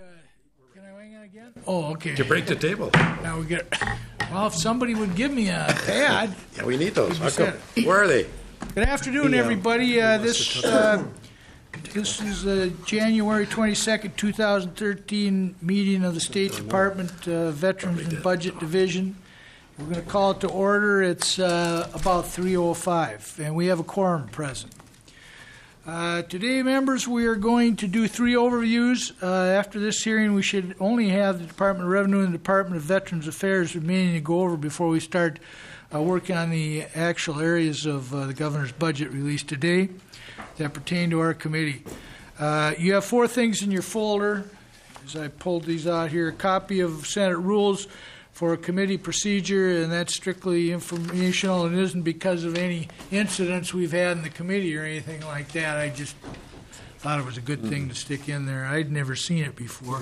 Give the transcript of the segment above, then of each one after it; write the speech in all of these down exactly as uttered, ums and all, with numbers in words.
uh, can I wing it again? Oh, okay. To break the table. Now we get. Well, if somebody would give me a pad. Yeah, we need those. How come? Good. Where are they? Good afternoon, everybody. Uh, this uh, this is the January twenty-second, two thousand thirteen meeting of the State Department uh, Veterans and Budget Division. We're going to call it to order. It's uh, about three oh five, and we have a quorum present. Uh, today, members, we are going to do three overviews. Uh, after this hearing, we should only have the Department of Revenue and the Department of Veterans Affairs remaining to go over before we start uh, working on the actual areas of uh, the governor's budget released today that pertain to our committee. Uh, you have four things in your folder. As I pulled these out here, a copy of Senate rules for a committee procedure, and that's strictly informational. It isn't because of any incidents we've had in the committee or anything like that. I just thought it was a good mm. thing to stick in there. I'd never seen it before.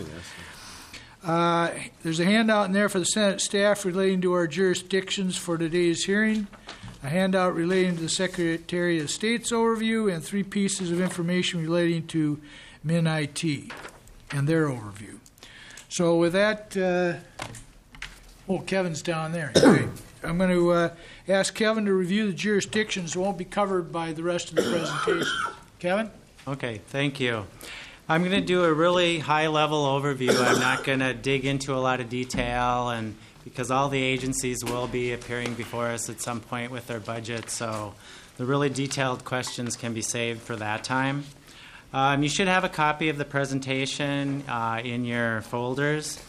Uh, there's a handout in there for the Senate staff relating to our jurisdictions for today's hearing, a handout relating to the Secretary of State's overview, and three pieces of information relating to Min I T and their overview. So with that, uh, oh, Kevin's down there. Great. I'm going to uh, ask Kevin to review the jurisdictions that won't be covered by the rest of the presentation. Kevin? Okay, thank you. I'm going to do a really high-level overview. I'm not going to dig into a lot of detail, and because all the agencies will be appearing before us at some point with their budget, so the really detailed questions can be saved for that time. Um, you should have a copy of the presentation uh, in your folders,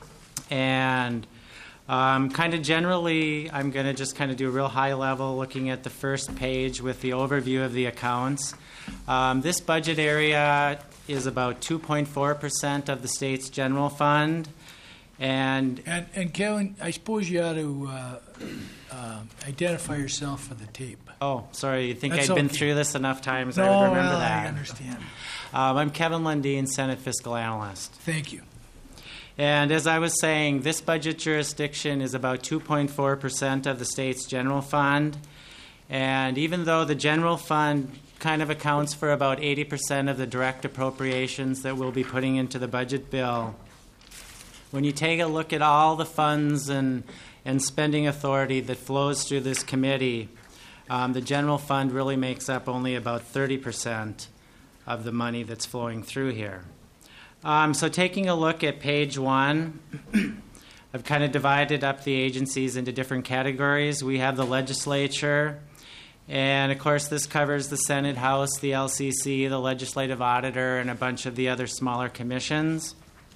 and Um, kind of generally, I'm going to just kind of do a real high level looking at the first page with the overview of the accounts. Um, this budget area is about two point four percent of the state's general fund. And, and, and Kevin, I suppose you ought to uh, uh, identify yourself for the tape. Oh, sorry. You think That's I'd been okay. through this enough times no, I would remember well, that? I understand. Um, I'm Kevin Lundeen, Senate Fiscal Analyst. Thank you. And as I was saying, this budget jurisdiction is about two point four percent of the state's general fund. And even though the general fund kind of accounts for about eighty percent of the direct appropriations that we'll be putting into the budget bill, when you take a look at all the funds and, and spending authority that flows through this committee, um, the general fund really makes up only about thirty percent of the money that's flowing through here. Um, so taking a look at page one, I've kind of divided up the agencies into different categories. We have the legislature, and of course this covers the Senate, House, the L C C, the legislative auditor, and a bunch of the other smaller commissions.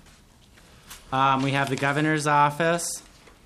Um, we have the governor's office.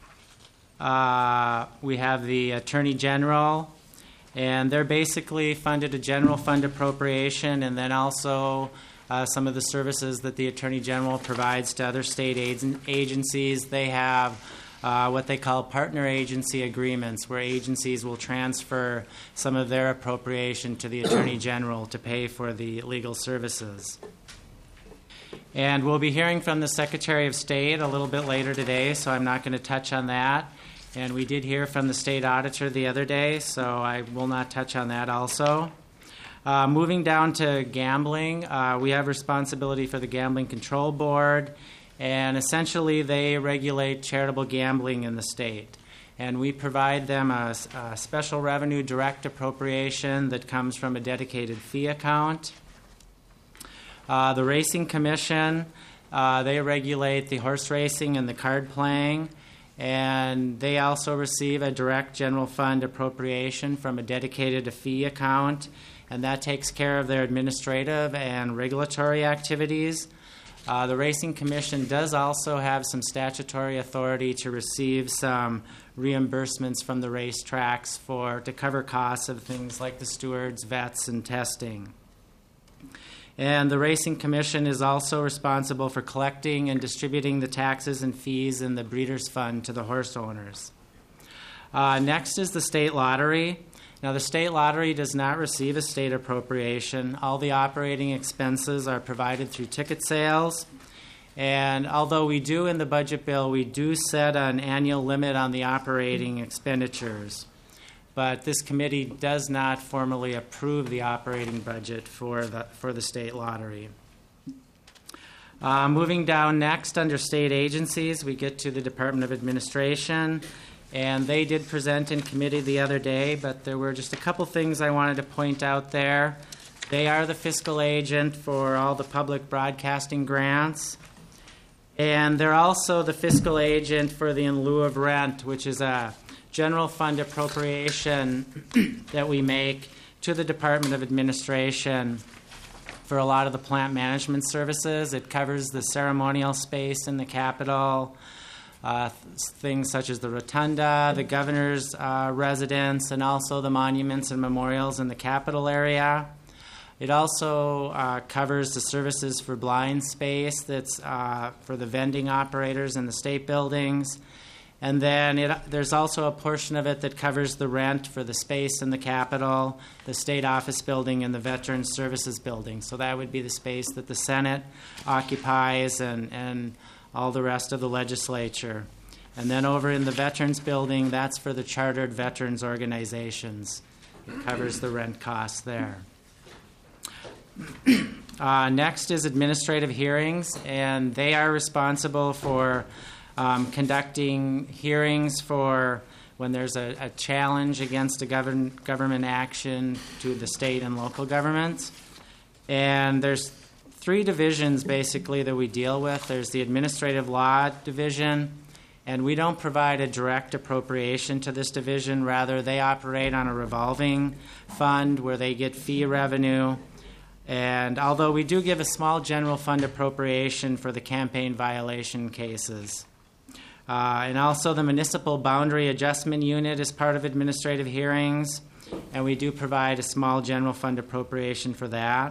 Uh, we have the attorney general, and they're basically funded a general fund appropriation, and then also Uh, some of the services that the Attorney General provides to other state agencies. They have uh, what they call partner agency agreements, where agencies will transfer some of their appropriation to the Attorney General to pay for the legal services. And we'll be hearing from the Secretary of State a little bit later today, so I'm not going to touch on that. And we did hear from the State Auditor the other day, so I will not touch on that also. Uh, moving down to gambling, uh, we have responsibility for the Gambling Control Board, and essentially they regulate charitable gambling in the state. And we provide them a, a special revenue direct appropriation that comes from a dedicated fee account. Uh, the Racing Commission, uh, they regulate the horse racing and the card playing, and they also receive a direct general fund appropriation from a dedicated fee account, and that takes care of their administrative and regulatory activities. Uh, the Racing Commission does also have some statutory authority to receive some reimbursements from the racetracks for to cover costs of things like the stewards, vets, and testing. And the Racing Commission is also responsible for collecting and distributing the taxes and fees in the Breeders' Fund to the horse owners. Uh, next is the State Lottery. Now, the state lottery does not receive a state appropriation. All the operating expenses are provided through ticket sales. And although we do in the budget bill, we do set an annual limit on the operating expenditures. But this committee does not formally approve the operating budget for the, for the state lottery. Uh, moving down next under state agencies, we get to the Department of Administration. And they did present in committee the other day, but there were just a couple things I wanted to point out there. They are the fiscal agent for all the public broadcasting grants. And they're also the fiscal agent for the in lieu of rent, which is a general fund appropriation that we make to the Department of Administration for a lot of the plant management services. It covers the ceremonial space in the Capitol, Uh, th- things such as the rotunda, the governor's uh, residence, and also the monuments and memorials in the Capitol area. It also uh, covers the services for blind space that's uh, for the vending operators in the state buildings. And then it, there's also a portion of it that covers the rent for the space in the Capitol, the state office building, and the Veterans Services building. So that would be the space that the Senate occupies and, and all the rest of the legislature. And then over in the Veterans Building, that's for the chartered veterans organizations. It covers the rent costs there. Uh, next is administrative hearings, and they are responsible for um, conducting hearings for when there's a, a challenge against a govern, government action to the state and local governments. And there's three divisions basically that we deal with. There's the administrative law division, and we don't provide a direct appropriation to this division. Rather, they operate on a revolving fund where they get fee revenue. And although we do give a small general fund appropriation for the campaign violation cases. Uh, and also the municipal boundary adjustment unit is part of administrative hearings, and we do provide a small general fund appropriation for that.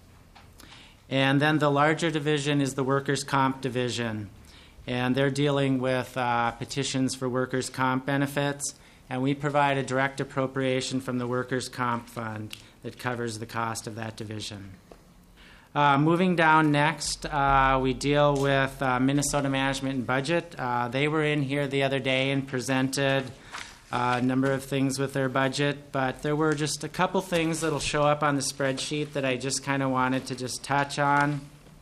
And then the larger division is the workers' comp division, and they're dealing with uh, petitions for workers' comp benefits, and we provide a direct appropriation from the workers' comp fund that covers the cost of that division. Uh, moving down next, uh, we deal with uh, Minnesota Management and Budget. Uh, they were in here the other day and presented Uh, a number of things with their budget, but there were just a couple things that'll show up on the spreadsheet that I just kind of wanted to just touch on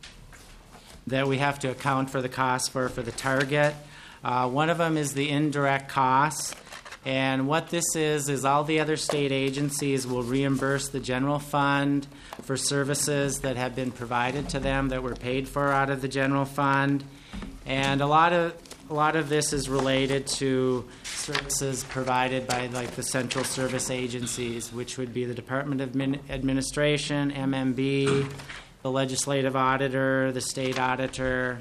that we have to account for the cost for for the target. Uh, one of them is the indirect costs, and what this is is all the other state agencies will reimburse the general fund for services that have been provided to them that were paid for out of the general fund, and a lot of A lot of this is related to services provided by like the central service agencies, which would be the Department of Min- Administration, M M B, the legislative auditor, the state auditor,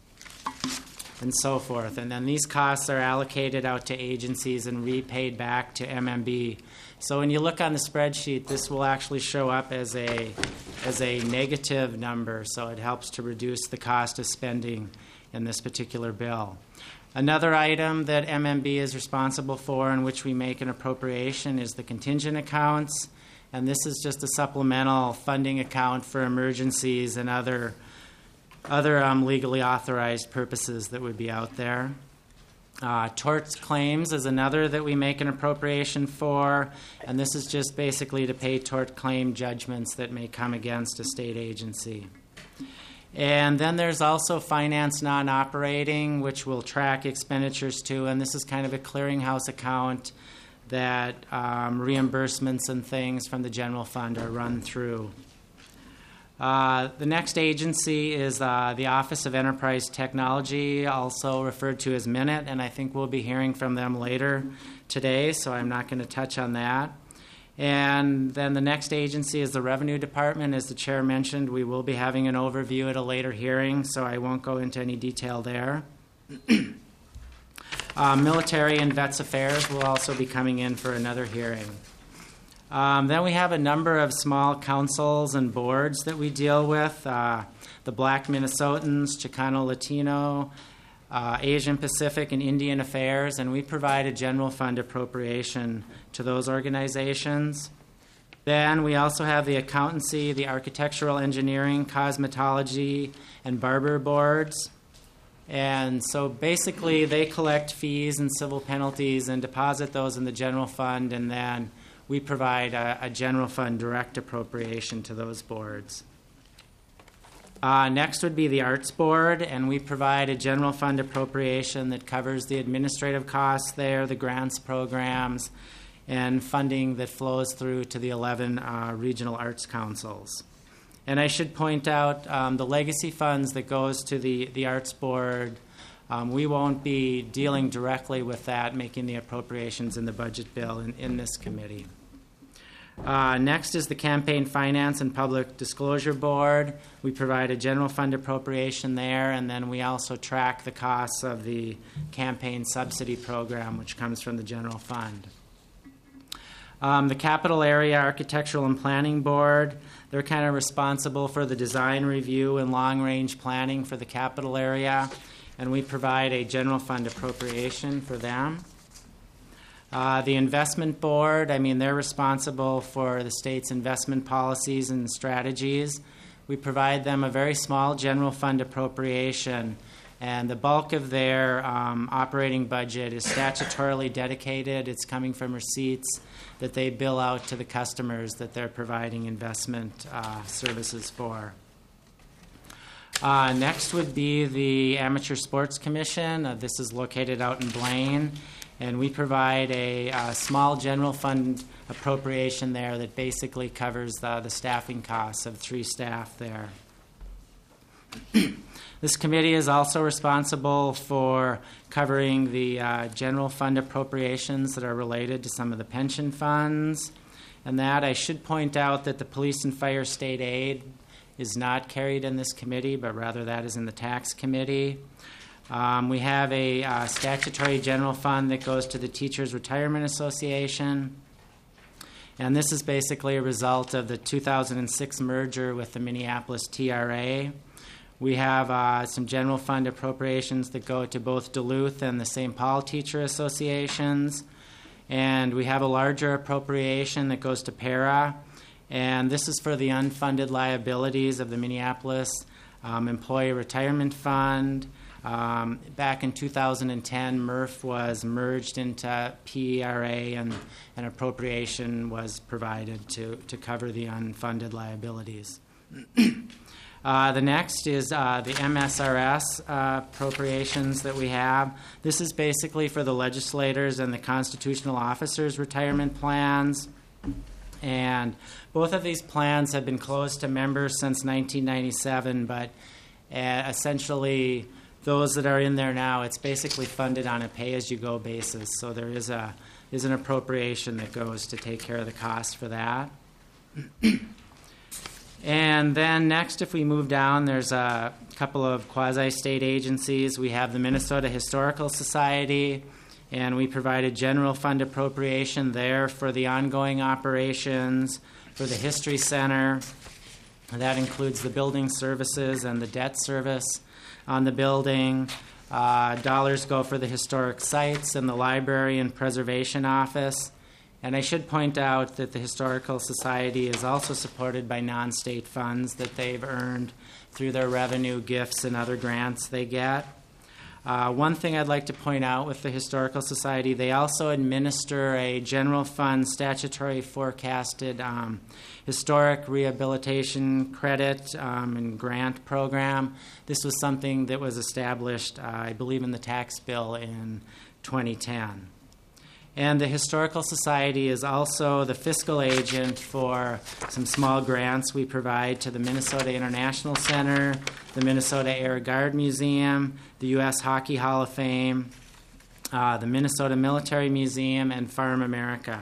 and so forth. And then these costs are allocated out to agencies and repaid back to M M B. So when you look on the spreadsheet, this will actually show up as a as a negative number, so it helps to reduce the cost of spending in this particular bill. Another item that M M B is responsible for in which we make an appropriation is the contingent accounts, and this is just a supplemental funding account for emergencies and other other um, legally authorized purposes that would be out there. Uh, tort claims is another that we make an appropriation for, and this is just basically to pay tort claim judgments that may come against a state agency. And then there's also finance non-operating, which will track expenditures to, and this is kind of a clearinghouse account that um, reimbursements and things from the general fund are run through. Uh, the next agency is uh, the Office of Enterprise Technology, also referred to as Minute, and I think we'll be hearing from them later today, so I'm not going to touch on that. And then the next agency is the Revenue Department. As the chair mentioned, we will be having an overview at a later hearing, so I won't go into any detail there. uh, Military and Vets Affairs will also be coming in for another hearing. Um, then we have a number of small councils and boards that we deal with. Uh, the Black Minnesotans, Chicano Latino, Uh, Asian Pacific and Indian Affairs, and we provide a general fund appropriation to those organizations. Then we also have the accountancy, the architectural engineering, cosmetology, and barber boards. And so basically they collect fees and civil penalties and deposit those in the general fund, and then we provide a, a general fund direct appropriation to those boards. Uh, next would be the Arts Board, and we provide a general fund appropriation that covers the administrative costs there, the grants programs, and funding that flows through to the eleven uh, regional arts councils. And I should point out um, the legacy funds that goes to the, the Arts Board, um, we won't be dealing directly with that, making the appropriations in the budget bill in, in this committee. Uh, next is the Campaign Finance and Public Disclosure Board. We provide a general fund appropriation there, and then we also track the costs of the campaign subsidy program, which comes from the general fund. Um, the Capital Area Architectural and Planning Board, they're kind of responsible for the design review and long-range planning for the capital area, and we provide a general fund appropriation for them. Uh, the Investment Board, I mean, they're responsible for the state's investment policies and strategies. We provide them a very small general fund appropriation, and the bulk of their um, operating budget is statutorily dedicated. It's coming from receipts that they bill out to the customers that they're providing investment uh, services for. Uh, next would be the Amateur Sports Commission. Uh, this is located out in Blaine. And we provide a, a small general fund appropriation there that basically covers the, the staffing costs of three staff there. This committee is also responsible for covering the uh, general fund appropriations that are related to some of the pension funds. And that I should point out that the police and fire state aid is not carried in this committee, but rather that is in the tax committee. Um, we have a uh, statutory general fund that goes to the Teachers Retirement Association. And this is basically a result of the two thousand six merger with the Minneapolis T R A. We have uh, some general fund appropriations that go to both Duluth and the Saint Paul Teacher Associations. And we have a larger appropriation that goes to PARA. And this is for the unfunded liabilities of the Minneapolis um, Employee Retirement Fund. Um, back in two thousand ten, M R F was merged into P R A, and an appropriation was provided to, to cover the unfunded liabilities. uh, the next is uh, the M S R S uh, appropriations that we have. This is basically for the legislators and the constitutional officers' retirement plans. And both of these plans have been closed to members since nineteen ninety-seven, but uh, essentially those that are in there now, it's basically funded on a pay-as-you-go basis. So there is a is an appropriation that goes to take care of the cost for that. And then next, if we move down, there's a couple of quasi-state agencies. We have the Minnesota Historical Society, and we provide a general fund appropriation there for the ongoing operations, for the History Center. That includes the building services and the debt service on the building. Uh, dollars go for the historic sites and the library and preservation office. And I should point out that the Historical Society is also supported by non-state funds that they've earned through their revenue, gifts, and other grants they get. Uh, one thing I'd like to point out with the Historical Society, they also administer a general fund statutory forecasted um, historic rehabilitation credit um, and grant program. This was something that was established, uh, I believe, in the tax bill in twenty ten. And the Historical Society is also the fiscal agent for some small grants we provide to the Minnesota International Center, the Minnesota Air Guard Museum, the U S Hockey Hall of Fame, uh, the Minnesota Military Museum, and Farm America.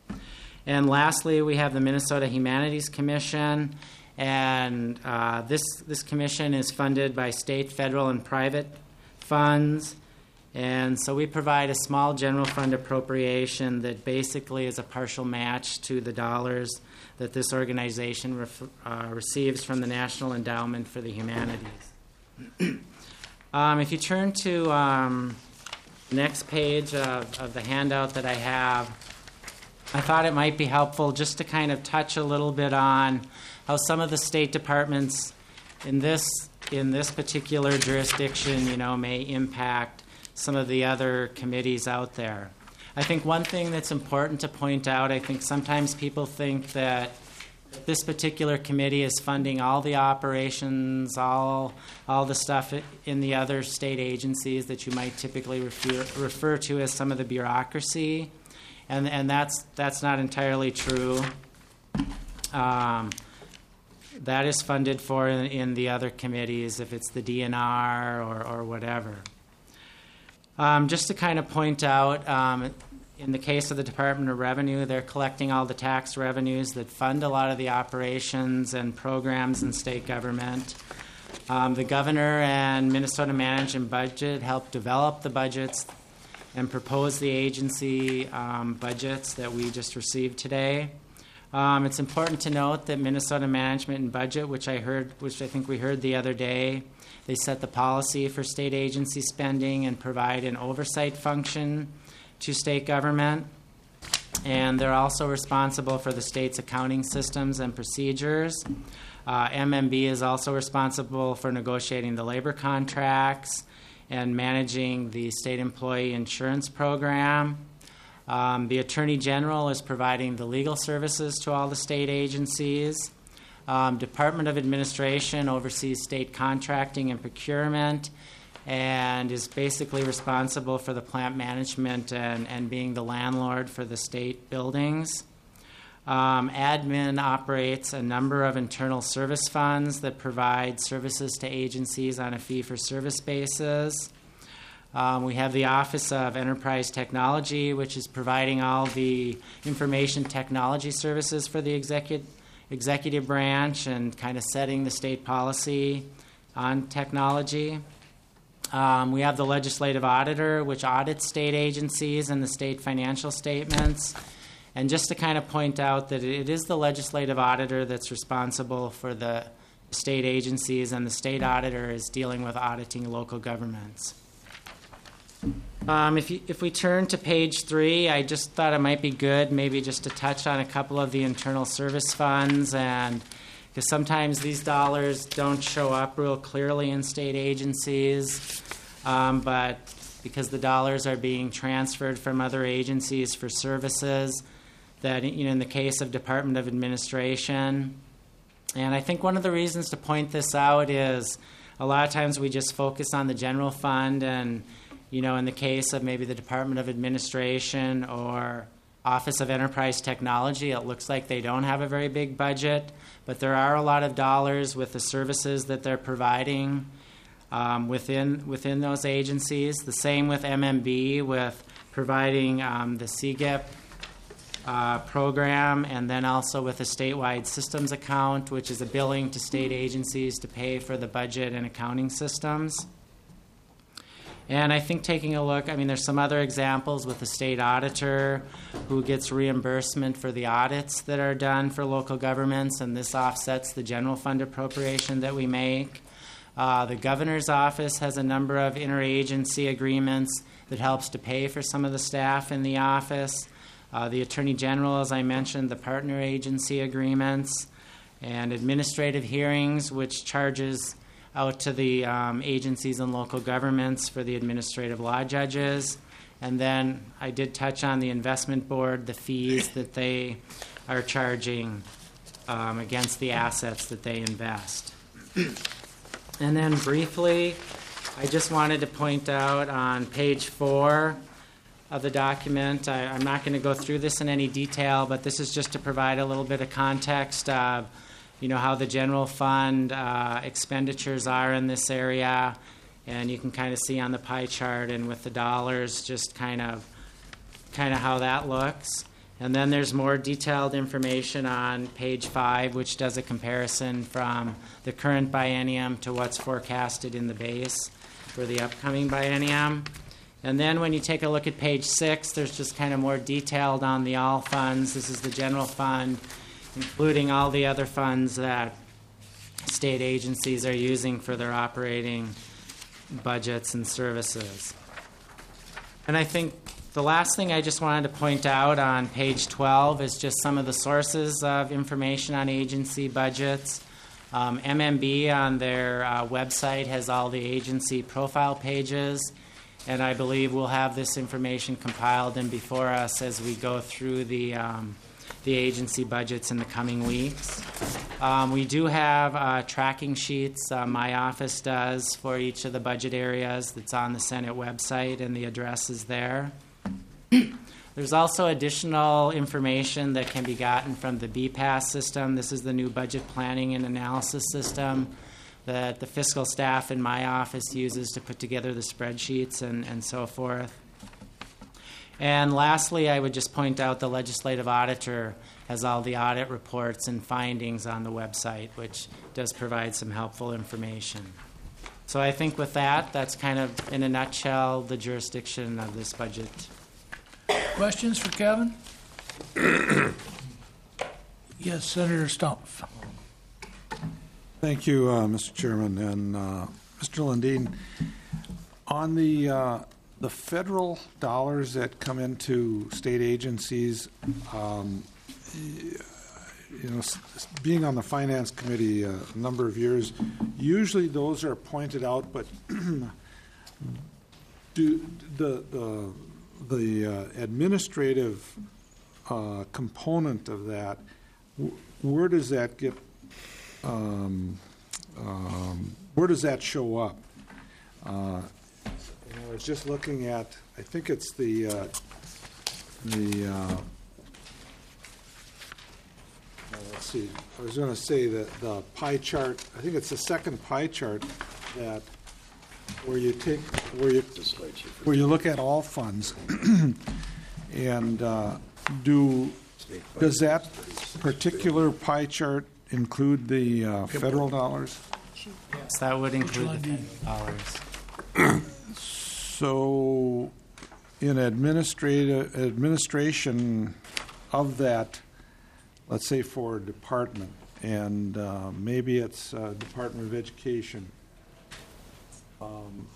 And lastly, we have the Minnesota Humanities Commission, and uh, this, this commission is funded by state, federal, and private funds. And so we provide a small general fund appropriation that basically is a partial match to the dollars that this organization ref, uh, receives from the National Endowment for the Humanities. um, if you turn to um, the next page of, of the handout that I have, I thought it might be helpful just to kind of touch a little bit on how some of the state departments in this in this particular jurisdiction, you know, may impact some of the other committees out there. I think one thing that's important to point out, I think sometimes people think that this particular committee is funding all the operations, all all the stuff in the other state agencies that you might typically refer, refer to as some of the bureaucracy, and and that's that's not entirely true. Um, that is funded for in, in the other committees, if it's the D N R or, or whatever. Um, just to kind of point out, um, in the case of the Department of Revenue, they're collecting all the tax revenues that fund a lot of the operations and programs in state government. Um, the governor and Minnesota Management Budget help develop the budgets and propose the agency um, budgets that we just received today. Um, it's important to note that Minnesota Management and Budget, which I heard, which I think we heard the other day, they set the policy for state agency spending and provide an oversight function to state government, and they're also responsible for the state's accounting systems and procedures. Uh, M M B is also responsible for negotiating the labor contracts and managing the state employee insurance program. Um, the Attorney General is providing the legal services to all the state agencies. Um, Department of Administration oversees state contracting and procurement, and is basically responsible for the plant management and, and being the landlord for the state buildings. Um, admin operates a number of internal service funds that provide services to agencies on a fee-for-service basis. Um, we have the Office of Enterprise Technology, which is providing all the information technology services for the executive, executive branch and kind of setting the state policy on technology. Um, we have the legislative auditor, which audits state agencies and the state financial statements. And just to kind of point out that it is the legislative auditor that's responsible for the state agencies, and the state auditor is dealing with auditing local governments. Um, if, you, if we turn to page three, I just thought it might be good maybe just to touch on a couple of the internal service funds, and because sometimes these dollars don't show up real clearly in state agencies, um, but because the dollars are being transferred from other agencies for services, that, you know, in the case of Department of Administration. And I think one of the reasons to point this out is a lot of times we just focus on the general fund, and, you know, in the case of maybe the Department of Administration or Office of Enterprise Technology, it looks like they don't have a very big budget, but there are a lot of dollars with the services that they're providing um, within within those agencies. The same with M M B, with providing um, the C G I P uh, program, and then also with a statewide systems account, which is a billing to state agencies to pay for the budget and accounting systems. And I think taking a look, I mean, there's some other examples with the state auditor who gets reimbursement for the audits that are done for local governments, and this offsets the general fund appropriation that we make. Uh, the governor's office has a number of interagency agreements that helps to pay for some of the staff in the office. Uh, the Attorney General, as I mentioned, the partner agency agreements, and administrative hearings, which charges out to the um, agencies and local governments for the administrative law judges. And then I did touch on the investment board, the fees that they are charging um, against the assets that they invest. And then briefly, I just wanted to point out on page four of the document, I, I'm not going to go through this in any detail, but this is just to provide a little bit of context of you know, how the general fund uh, expenditures are in this area, and you can kind of see on the pie chart and with the dollars just kind of kind of how that looks. And then there's more detailed information on page five, which does a comparison from the current biennium to what's forecasted in the base for the upcoming biennium. And then when you take a look at page six, there's just kind of more detailed on the all funds. This is the general fund, including all the other funds that state agencies are using for their operating budgets and services. And I think the last thing I just wanted to point out on page twelve is just some of the sources of information on agency budgets. Um, M M B on their uh, website has all the agency profile pages, and I believe we'll have this information compiled and before us as we go through the um, the agency budgets in the coming weeks. Um, we do have uh, tracking sheets uh, my office does for each of the budget areas that's on the Senate website, and the address is there. There's also additional information that can be gotten from the B PAS system. This is the new budget planning and analysis system that the fiscal staff in my office uses to put together the spreadsheets and, and so forth. And lastly, I would just point out the legislative auditor has all the audit reports and findings on the website, which does provide some helpful information. So I think with that, that's kind of, in a nutshell, the jurisdiction of this budget. Questions for Kevin? Yes, Senator Stumpf. Thank you, uh, Mister Chairman. And uh, Mister Lundin, on the uh, the federal dollars that come into state agencies, um, you know, being on the Finance Committee a number of years, usually those are pointed out, but do the the the uh, administrative uh, component of that, w- where does that get? Um, um, where does that show up? Uh, you know, I was just looking at. I think it's the uh, the. Uh, well, let's see. I was going to say that the pie chart. I think it's the second pie chart that where you take where you where you look at all funds, and uh, do does that particular pie chart include the uh, federal dollars? Yes, that would include the federal dollars. So, in administrative administration of that, let's say for a department, and uh, maybe it's uh, Department of Education. Um,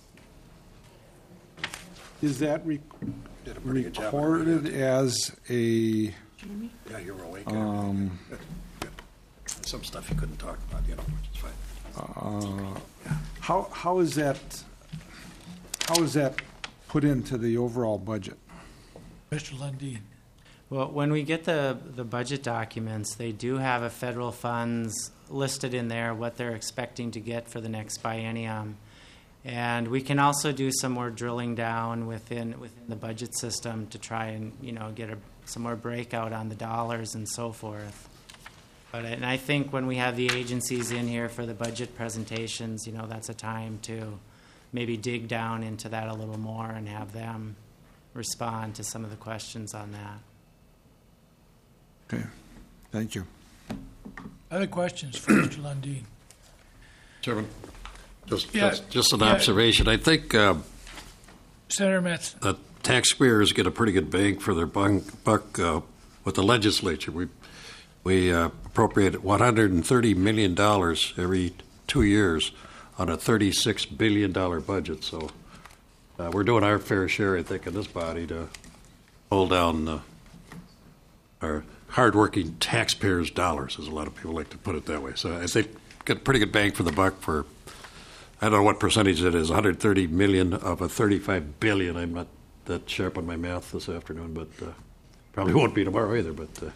is that re- recorded as a? Yeah, you were awake. Um, Good, good. Some stuff you couldn't talk about, you know, which is fine. uh, how how is that? How is that put into the overall budget? Mister Lundin. Well, when we get the, the budget documents, they do have a federal funds listed in there, what they're expecting to get for the next biennium. And we can also do some more drilling down within within the budget system to try and, you know, get a, some more breakout on the dollars and so forth. But and I think when we have the agencies in here for the budget presentations, you know, that's a time to maybe dig down into that a little more and have them respond to some of the questions on that. Okay, thank you. Other questions for Mister Lundin? Chairman, just, Yeah. just, just an Yeah. observation. I think uh, Senator Metz. that taxpayers get a pretty good bang for their bung, buck uh, with the legislature. We we uh, appropriate one hundred thirty million dollars every two years on a thirty-six billion dollars budget. So uh, we're doing our fair share, I think, in this body to hold down uh, our hardworking taxpayers' dollars, as a lot of people like to put it that way. So I think get a pretty good bang for the buck for, I don't know what percentage it is, one hundred thirty million of a thirty-five billion. I'm not that sharp on my math this afternoon, but uh, probably won't be tomorrow either. But uh,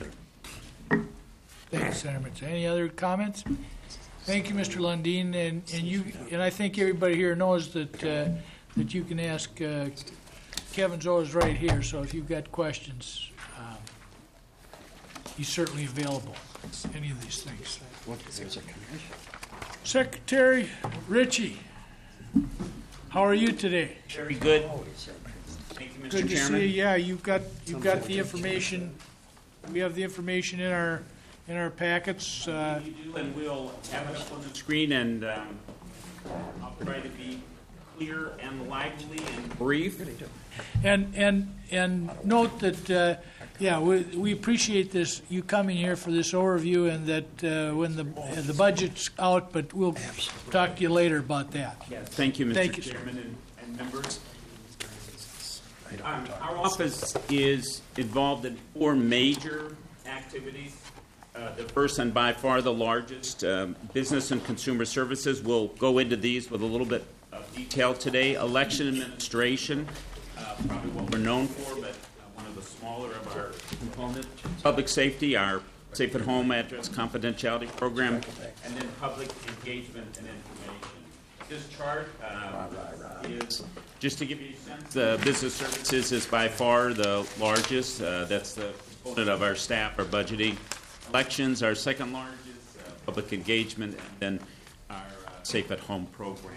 Thank you, Senator Metz. Any other comments? Thank you, Mister Lundin, and, and you and I think everybody here knows that uh, that you can ask. Uh, Kevin's always right here, so if you've got questions, um, he's certainly available. Any of these things. Secretary Ritchie, how are you today? Very good. Thank you, Mister Good to Chairman. see you. Yeah, you've got you've got the information. We have the information in our in our packets. Uh, You do, and we'll have it up on the screen, and um, I'll try to be clear and lively and brief. And and and note that uh, yeah, we we appreciate this you coming here for this overview, and that uh, when the uh, the budget's out, but we'll talk to you later about that. Yes, thank you, Mister Thank you, sir. Chairman and, and members. Um, our office is involved in four major activities. Uh, the first and by far the largest, um, business and consumer services. We'll go into these with a little bit of detail today. Election administration, uh, probably what we're known for, but uh, one of the smaller of our component. Public safety, our Safe at Home address confidentiality program, and then public engagement and information. This chart uh, is, just to give you a sense, the business services is by far the largest. Uh, that's the component of our staff, our budgeting. Elections, our second largest, uh, public engagement, and then our uh, Safe at Home program.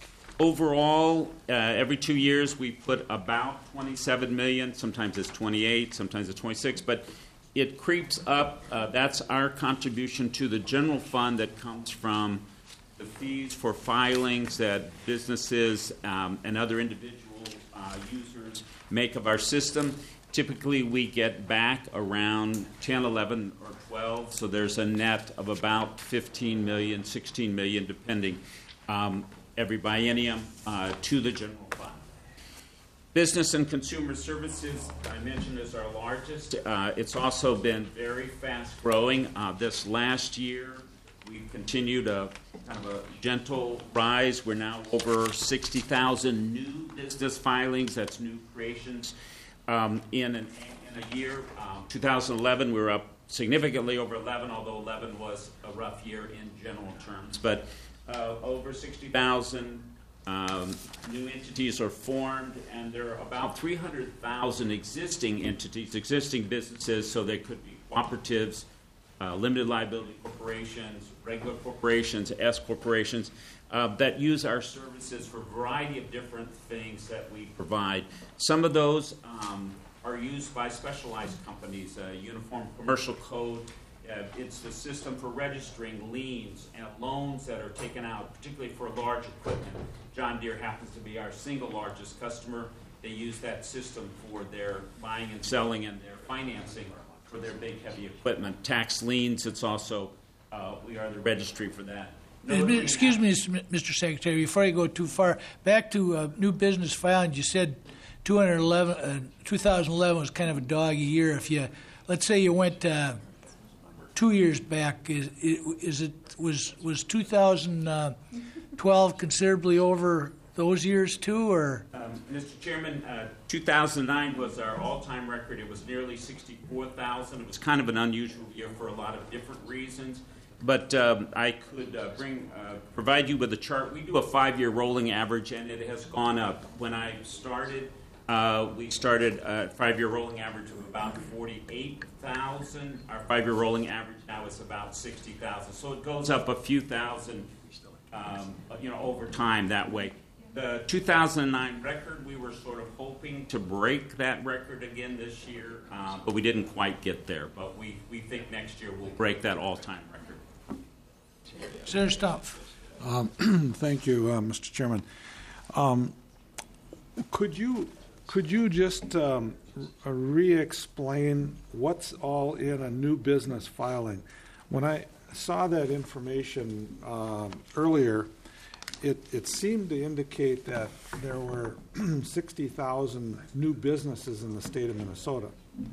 Overall, uh, every two years we put about twenty-seven million dollars. Sometimes it's twenty-eight, sometimes it's twenty-six, but it creeps up. Uh, that's our contribution to the general fund that comes from the fees for filings that businesses um, and other individual uh, users make of our system. Typically, we get back around ten, eleven, or twelve, so there's a net of about fifteen million, sixteen million, depending, um, every biennium uh, to the general fund. Business and consumer services, I mentioned, is our largest. Uh, it's also been very fast growing. Uh, this last year, we continued a kind of a gentle rise. We're now over sixty thousand new business filings. That's new creations um, in, an, in a year. Um, two thousand eleven, we were up significantly over eleven, although eleven was a rough year in general terms. But uh, over sixty thousand um, new entities are formed, and there are about three hundred thousand existing entities, existing businesses, so they could be cooperatives, uh, limited liability corporations, regular corporations, S corporations, uh, that use our services for a variety of different things that we provide. Some of those um, are used by specialized companies, uh, Uniform Commercial Code. Uh, it's the system for registering liens and loans that are taken out, particularly for large equipment. John Deere happens to be our single largest customer. They use that system for their buying and selling and their financing for their big, heavy equipment. Tax liens, it's also, uh, we are the registry for that. No, Excuse me, Mister Secretary, before you go too far, back to uh, new business filings, you said two thousand eleven, uh, two thousand eleven was kind of a doggy year. If you, let's say you went uh, two years back, is, is it was was two thousand twelve considerably over those years too, or? Um, Mister Chairman, uh, two thousand nine was our all-time record. It was nearly sixty-four thousand. It was kind of an unusual year for a lot of different reasons. But um, I could uh, bring, uh, provide you with a chart. We do a five-year rolling average, and it has gone up. When I started, uh, we started a five-year rolling average of about forty-eight thousand. Our five-year rolling average now is about sixty thousand. So it goes up a few thousand, um, you know, over time that way. The two thousand nine record, we were sort of hoping to break that record again this year, uh, but we didn't quite get there. But we, we think next year we'll break that all-time record. Senator Stumpf. Um, thank you, uh, Mister Chairman. Um, could you could you just um, re-explain what's all in a new business filing? When I saw that information um, earlier, it, it seemed to indicate that there were sixty thousand new businesses in the state of Minnesota.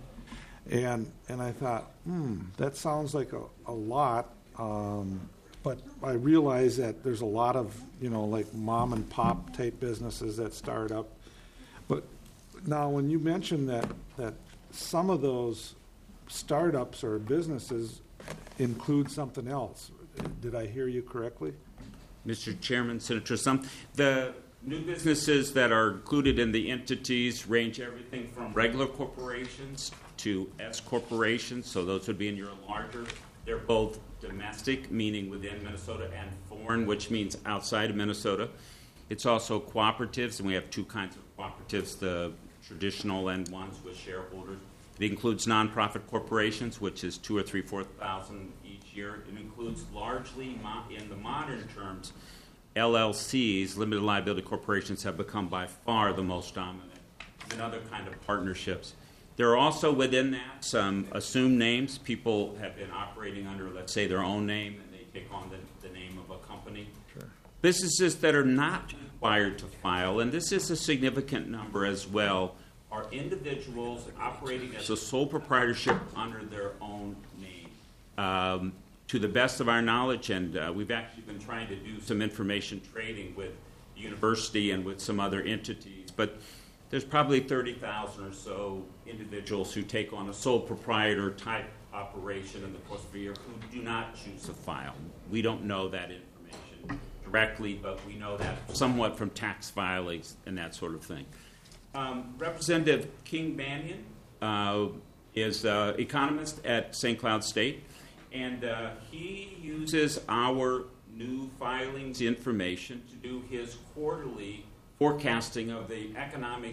And and I thought, hmm, that sounds like a, a lot. Um, but I realize that there's a lot of, you know, like mom and pop type businesses that start up. But now when you mentioned that, that some of those startups or businesses include something else, did I hear you correctly? Mister Chairman, Senator Sum, the new businesses that are included in the entities range everything from regular corporations to S corporations, so those would be in your larger. They're both domestic, meaning within Minnesota, and foreign, which means outside of Minnesota. It's also cooperatives, and we have two kinds of cooperatives, the traditional and ones with shareholders. It includes nonprofit corporations, which is two or three, four thousand each year. It includes largely, mo- in the modern terms, L L Cs, limited liability corporations, have become by far the most dominant, and other kind of partnerships. There are also within that some assumed names. People have been operating under, let's say, their own name, and they take on the, the name of a company. Sure. Businesses that are not required to file, and this is a significant number as well, are individuals operating as a sole proprietorship under their own name. Um, to the best of our knowledge, and uh, we've actually been trying to do some information trading with the university and with some other entities, but there's probably thirty thousand or so individuals who take on a sole proprietor type operation in the course of a year who do not choose to file. We don't know that information directly, but we know that somewhat from tax filings and that sort of thing. Um, Representative King Banyan uh, is an economist at Saint Cloud State, and uh, he uses our new filings information to do his quarterly forecasting of the economic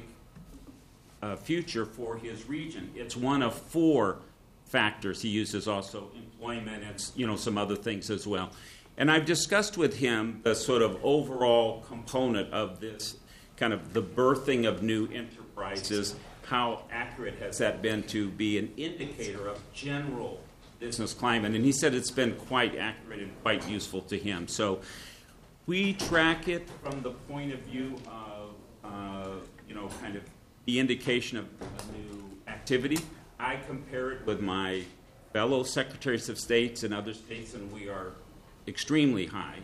uh, future for his region. It's one of four factors. He uses also employment and you know some other things as well. And I've discussed with him the sort of overall component of this kind of the birthing of new enterprises. How accurate has that been to be an indicator of general business climate? And he said it's been quite accurate and quite useful to him. So we track it from the point of view of, uh, you know, kind of the indication of a new activity. I compare it with my fellow secretaries of states in other states, and we are extremely high.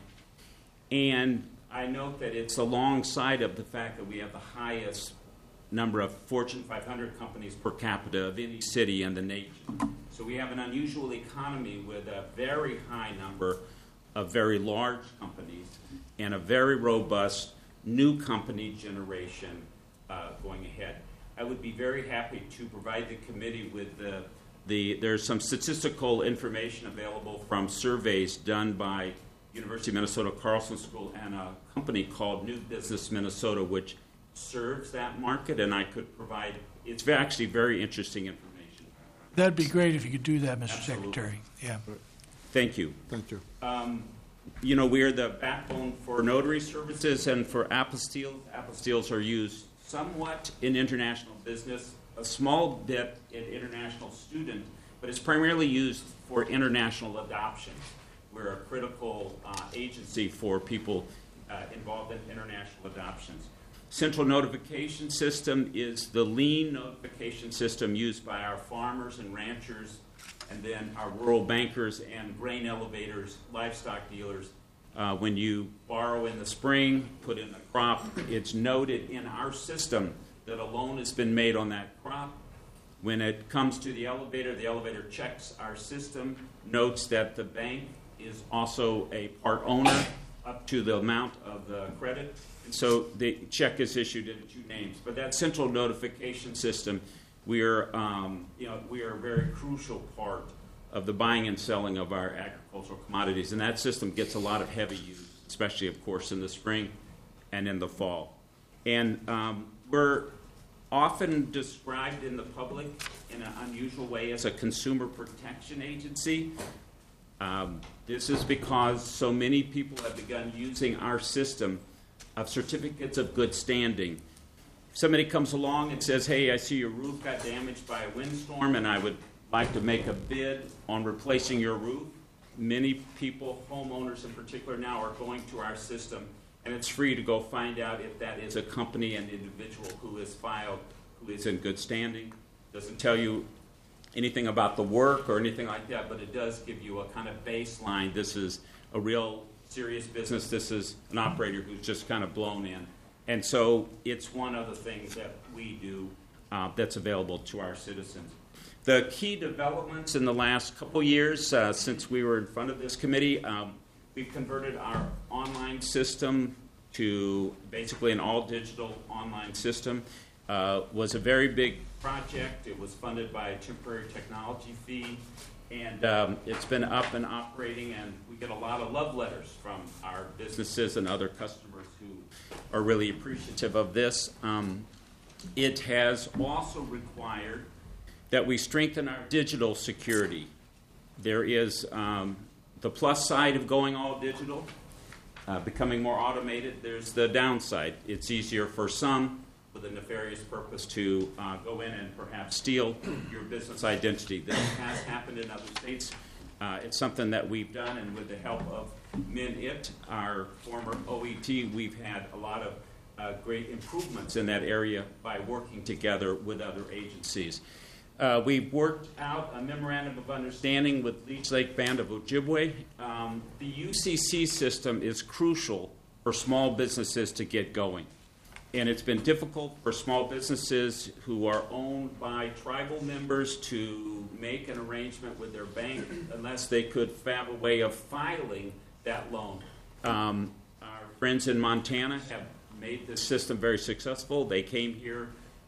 And I note that it's alongside of the fact that we have the highest number of Fortune five hundred companies per capita of any city in the nation. So we have an unusual economy with a very high number of very large companies and a very robust new company generation uh, going ahead. I would be very happy to provide the committee with the, the there's some statistical information available from surveys done by University of Minnesota Carlson School and a company called New Business Minnesota, which serves that market, and I could provide, it's actually very interesting information. That'd be great if you could do that, Mister Absolutely. Secretary. Yeah. Thank you. Thank you. Um, you know, we are the backbone for notary services and for apostilles. Apostilles are used somewhat in international business, a small bit in international student, but it's primarily used for international adoption. We're a critical uh, agency for people uh, involved in international adoptions. Central Notification System is the lien notification system used by our farmers and ranchers, and then our rural bankers and grain elevators, livestock dealers. Uh, when you borrow in the spring, put in a crop, it's noted in our system that a loan has been made on that crop. When it comes to the elevator, the elevator checks our system, notes that the bank is also a part owner up to the amount of the credit. And so the check is issued in two names. But that central notification system, we are, um, you know, we are a very crucial part of the buying and selling of our agricultural commodities. And that system gets a lot of heavy use, especially, of course, in the spring and in the fall. And um, we're often described in the public in an unusual way as a consumer protection agency. Um, this is because so many people have begun using our system of certificates of good standing. Somebody comes along and says, hey, I see your roof got damaged by a windstorm and I would like to make a bid on replacing your roof. Many people, homeowners in particular now, are going to our system, and it's free to go find out if that is a company and individual who is filed, who is in good standing. Doesn't tell you anything about the work or anything like that, but it does give you a kind of baseline. This is a real serious business. This is an operator who's just kind of blown in. And so it's one of the things that we do uh, that's available to our citizens. The key developments in the last couple years uh, since we were in front of this committee, um, we've converted our online system to basically an all-digital online system. Uh, was a very big project. It was funded by a temporary technology fee, and um, it's been up and operating, and we get a lot of love letters from our businesses and other customers who are really appreciative of this. Um, it has also required that we strengthen our digital security. There is um, the plus side of going all digital, uh, becoming more automated. There's the downside. It's easier for some with a nefarious purpose to uh, go in and perhaps steal your business identity. This has happened in other states. Uh, it's something that we've done, and with the help of MinIT, our former O E T, we've had a lot of uh, great improvements in that area by working together with other agencies. Uh, we've worked out a memorandum of understanding with Leech Lake Band of Ojibwe. Um, the U C C system is crucial for small businesses to get going. and it's been difficult for small businesses who are owned by tribal members to make an arrangement with their bank unless they could have a way of filing that loan. Um, our friends in Montana have made this system very successful. They came here,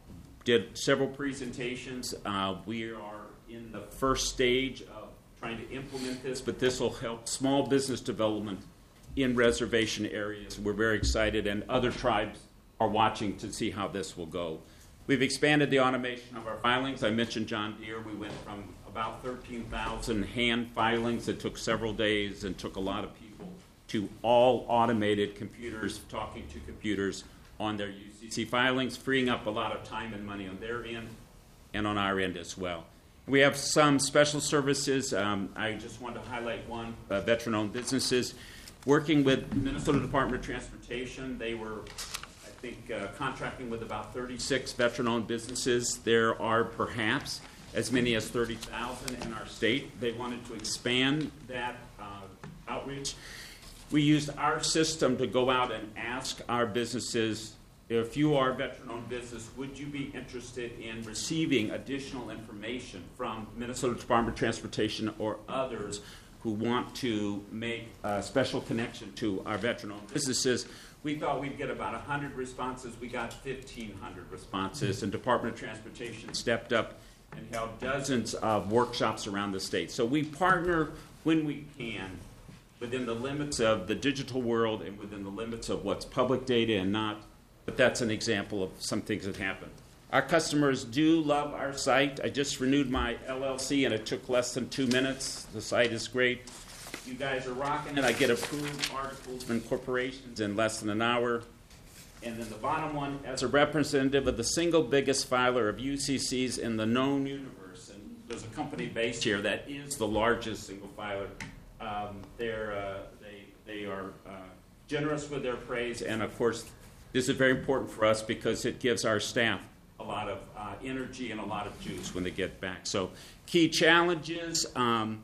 did several presentations. Uh, we are in the first stage of trying to implement this, but this will help small business development in reservation areas. We're very excited, and other tribes are watching to see how this will go. We've expanded the automation of our filings. I mentioned John Deere. We went from about thirteen thousand hand filings that took several days and took a lot of people to all automated computers talking to computers on their U C C filings, freeing up a lot of time and money on their end and on our end as well. We have some special services. Um, I just wanted to highlight one, uh, veteran-owned businesses. Working with Minnesota Department of Transportation, they were, I think, uh, contracting with about thirty-six veteran-owned businesses. There are perhaps as many as thirty thousand in our state. They wanted to expand that uh, outreach. We used our system to go out and ask our businesses, if you are a veteran-owned business, would you be interested in receiving additional information from Minnesota Department of Transportation or others who want to make a special connection to our veteran-owned businesses? We thought we'd get about one hundred responses. We got fifteen hundred responses, and Department of Transportation stepped up and held dozens of workshops around the state. So we partner when we can within the limits of the digital world and within the limits of what's public data and not, but that's an example of some things that happen. Our customers do love our site. I just renewed my L L C, and it took less than two minutes. The site is great. You guys are rocking it. I get approved articles from corporations in less than an hour. And then the bottom one, as a representative of the single biggest filer of U C Cs in the known universe, and there's a company based here that is the largest single filer. Um, they're, uh, they, they are uh, generous with their praise, and of course, this is very important for us because it gives our staff a lot of uh, energy and a lot of juice when they get back. So key challenges, um,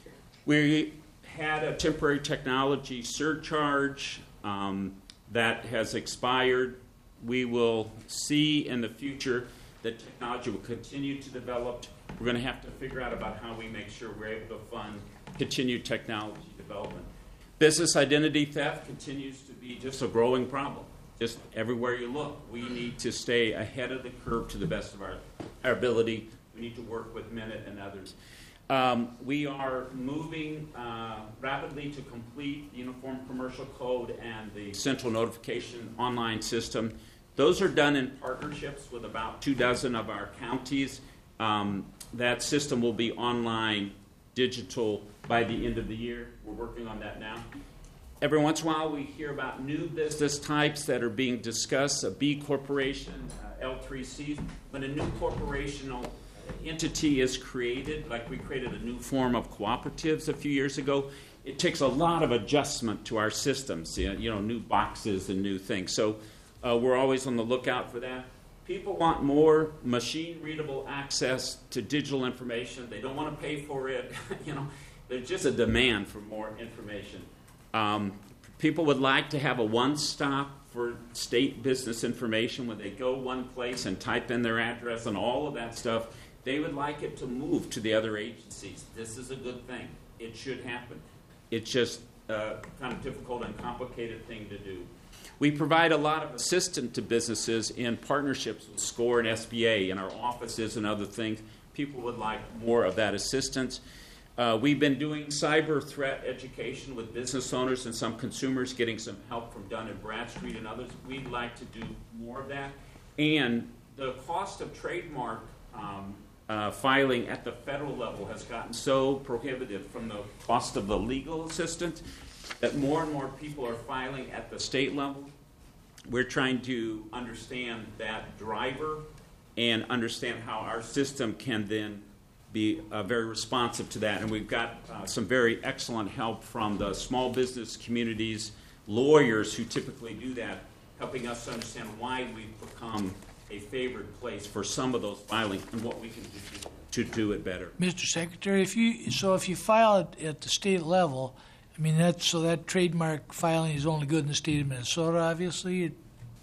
we had a temporary technology surcharge um, that has expired. We will see in the future that technology will continue to develop. We're going to have to figure out about how we make sure we're able to fund continued technology development. Business identity theft continues to be just a growing problem. Just everywhere you look, we need to stay ahead of the curve to the best of our, our ability. We need to work with Minute and others. Um, we are moving uh, rapidly to complete the Uniform Commercial Code and the Central Notification Online System. Those are done in partnerships with about two dozen of our counties. Um, that system will be online, digital, by the end of the year. We're working on that now. Every once in a while, we hear about new business types that are being discussed, a B corporation, uh, L three C. When a new corporational entity is created, like we created a new form of cooperatives a few years ago, it takes a lot of adjustment to our systems, you know, new boxes and new things. So uh, we're always on the lookout for that. People want more machine-readable access to digital information. They don't want to pay for it. You know, there's just a demand for more information. Um, people would like to have a one-stop for state business information. When they go one place and type in their address and all of that stuff, they would like it to move to the other agencies. This is a good thing. It should happen. It's just a kind of difficult and complicated thing to do. We provide a lot of assistance to businesses in partnerships with SCORE and S B A in our offices and other things. People would like more of that assistance. Uh, we've been doing cyber threat education with business owners and some consumers, getting some help from Dun and Bradstreet and others. We'd like to do more of that. And the cost of trademark um, uh, filing at the federal level has gotten so prohibitive from the cost of the legal assistance that more and more people are filing at the state level. We're trying to understand that driver and understand how our system can then be uh, very responsive to that. And we've got uh, some very excellent help from the small business communities, lawyers who typically do that, helping us to understand why we've become a favored place for some of those filings and what we can do to do it better. Mister Secretary, if you so if you file it at the state level, I mean, that so that trademark filing is only good in the state of Minnesota, obviously. It,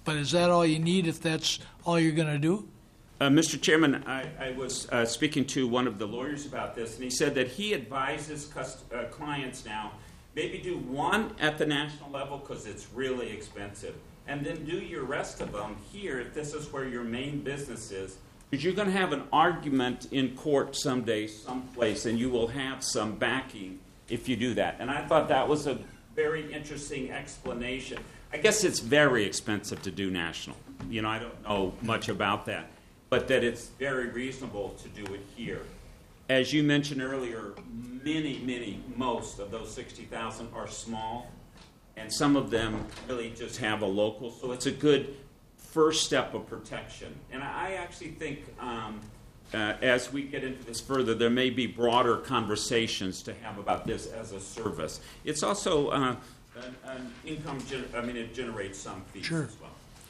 But is that all you need if that's all you're going to do? Uh, Mister Chairman, I, I was uh, speaking to one of the lawyers about this, and he said that he advises cust- uh, clients now, maybe do one at the national level because it's really expensive, and then do your rest of them here if this is where your main business is, because you're going to have an argument in court someday, someplace, and you will have some backing if you do that. And I thought that was a very interesting explanation. I guess it's very expensive to do national. You know, I don't know much about that, but that it's very reasonable to do it here. As you mentioned earlier, many, many, most of those sixty thousand are small, and some of them really just have a local. So it's a good first step of protection. And I actually think um, uh, as we get into this further, there may be broader conversations to have about this as a service. It's also uh, an, an income, gener- I mean, it generates some fees Sure. as well.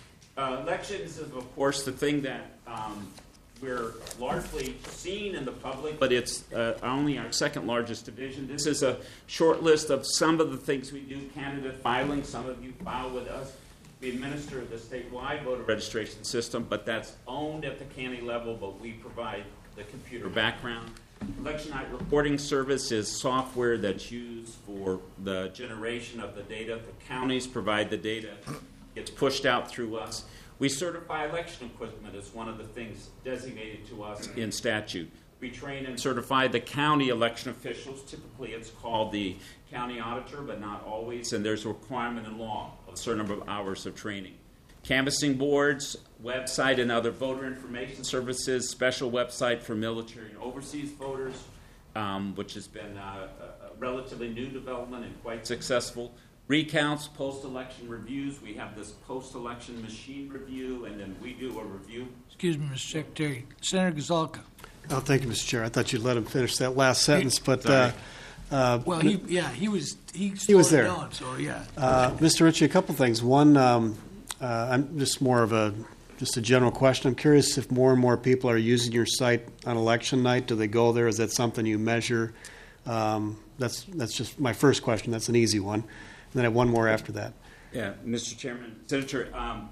Uh, elections is, of course, the thing that um, we're largely seen in the public, but it's uh, only our second largest division. This is a short list of some of the things we do. Candidate filing, some of you file with us. We administer the statewide voter registration system, but that's owned at the county level, but we provide the computer background. Election night reporting service is software that's used for the generation of the data. The counties provide the data. It's pushed out through us. We certify election equipment as one of the things designated to us in statute. We train and certify the county election officials. Typically, it's called the county auditor, but not always, and there's a requirement in law of a certain number of hours of training. Canvassing boards, website and other voter information services, special website for military and overseas voters, um, which has been uh, a relatively new development and quite successful. Recounts, post-election reviews. We have this post-election machine review, and then we do a review. Excuse me, Mister Secretary. Senator Gazalka. Oh, thank you, Mister Chair. I thought you'd let him finish that last sentence, but uh, uh, Well, he, yeah, he was, he He was slowed it there. down, so yeah. uh, Mister Ritchie, a couple things. One, um, uh, I'm just more of a just a general question. I'm curious if more and more people are using your site on election night. Do they go there? Is that something you measure? Um, that's that's just my first question. That's an easy one. And then I have one more after that. Yeah, Mister Chairman, Senator, um,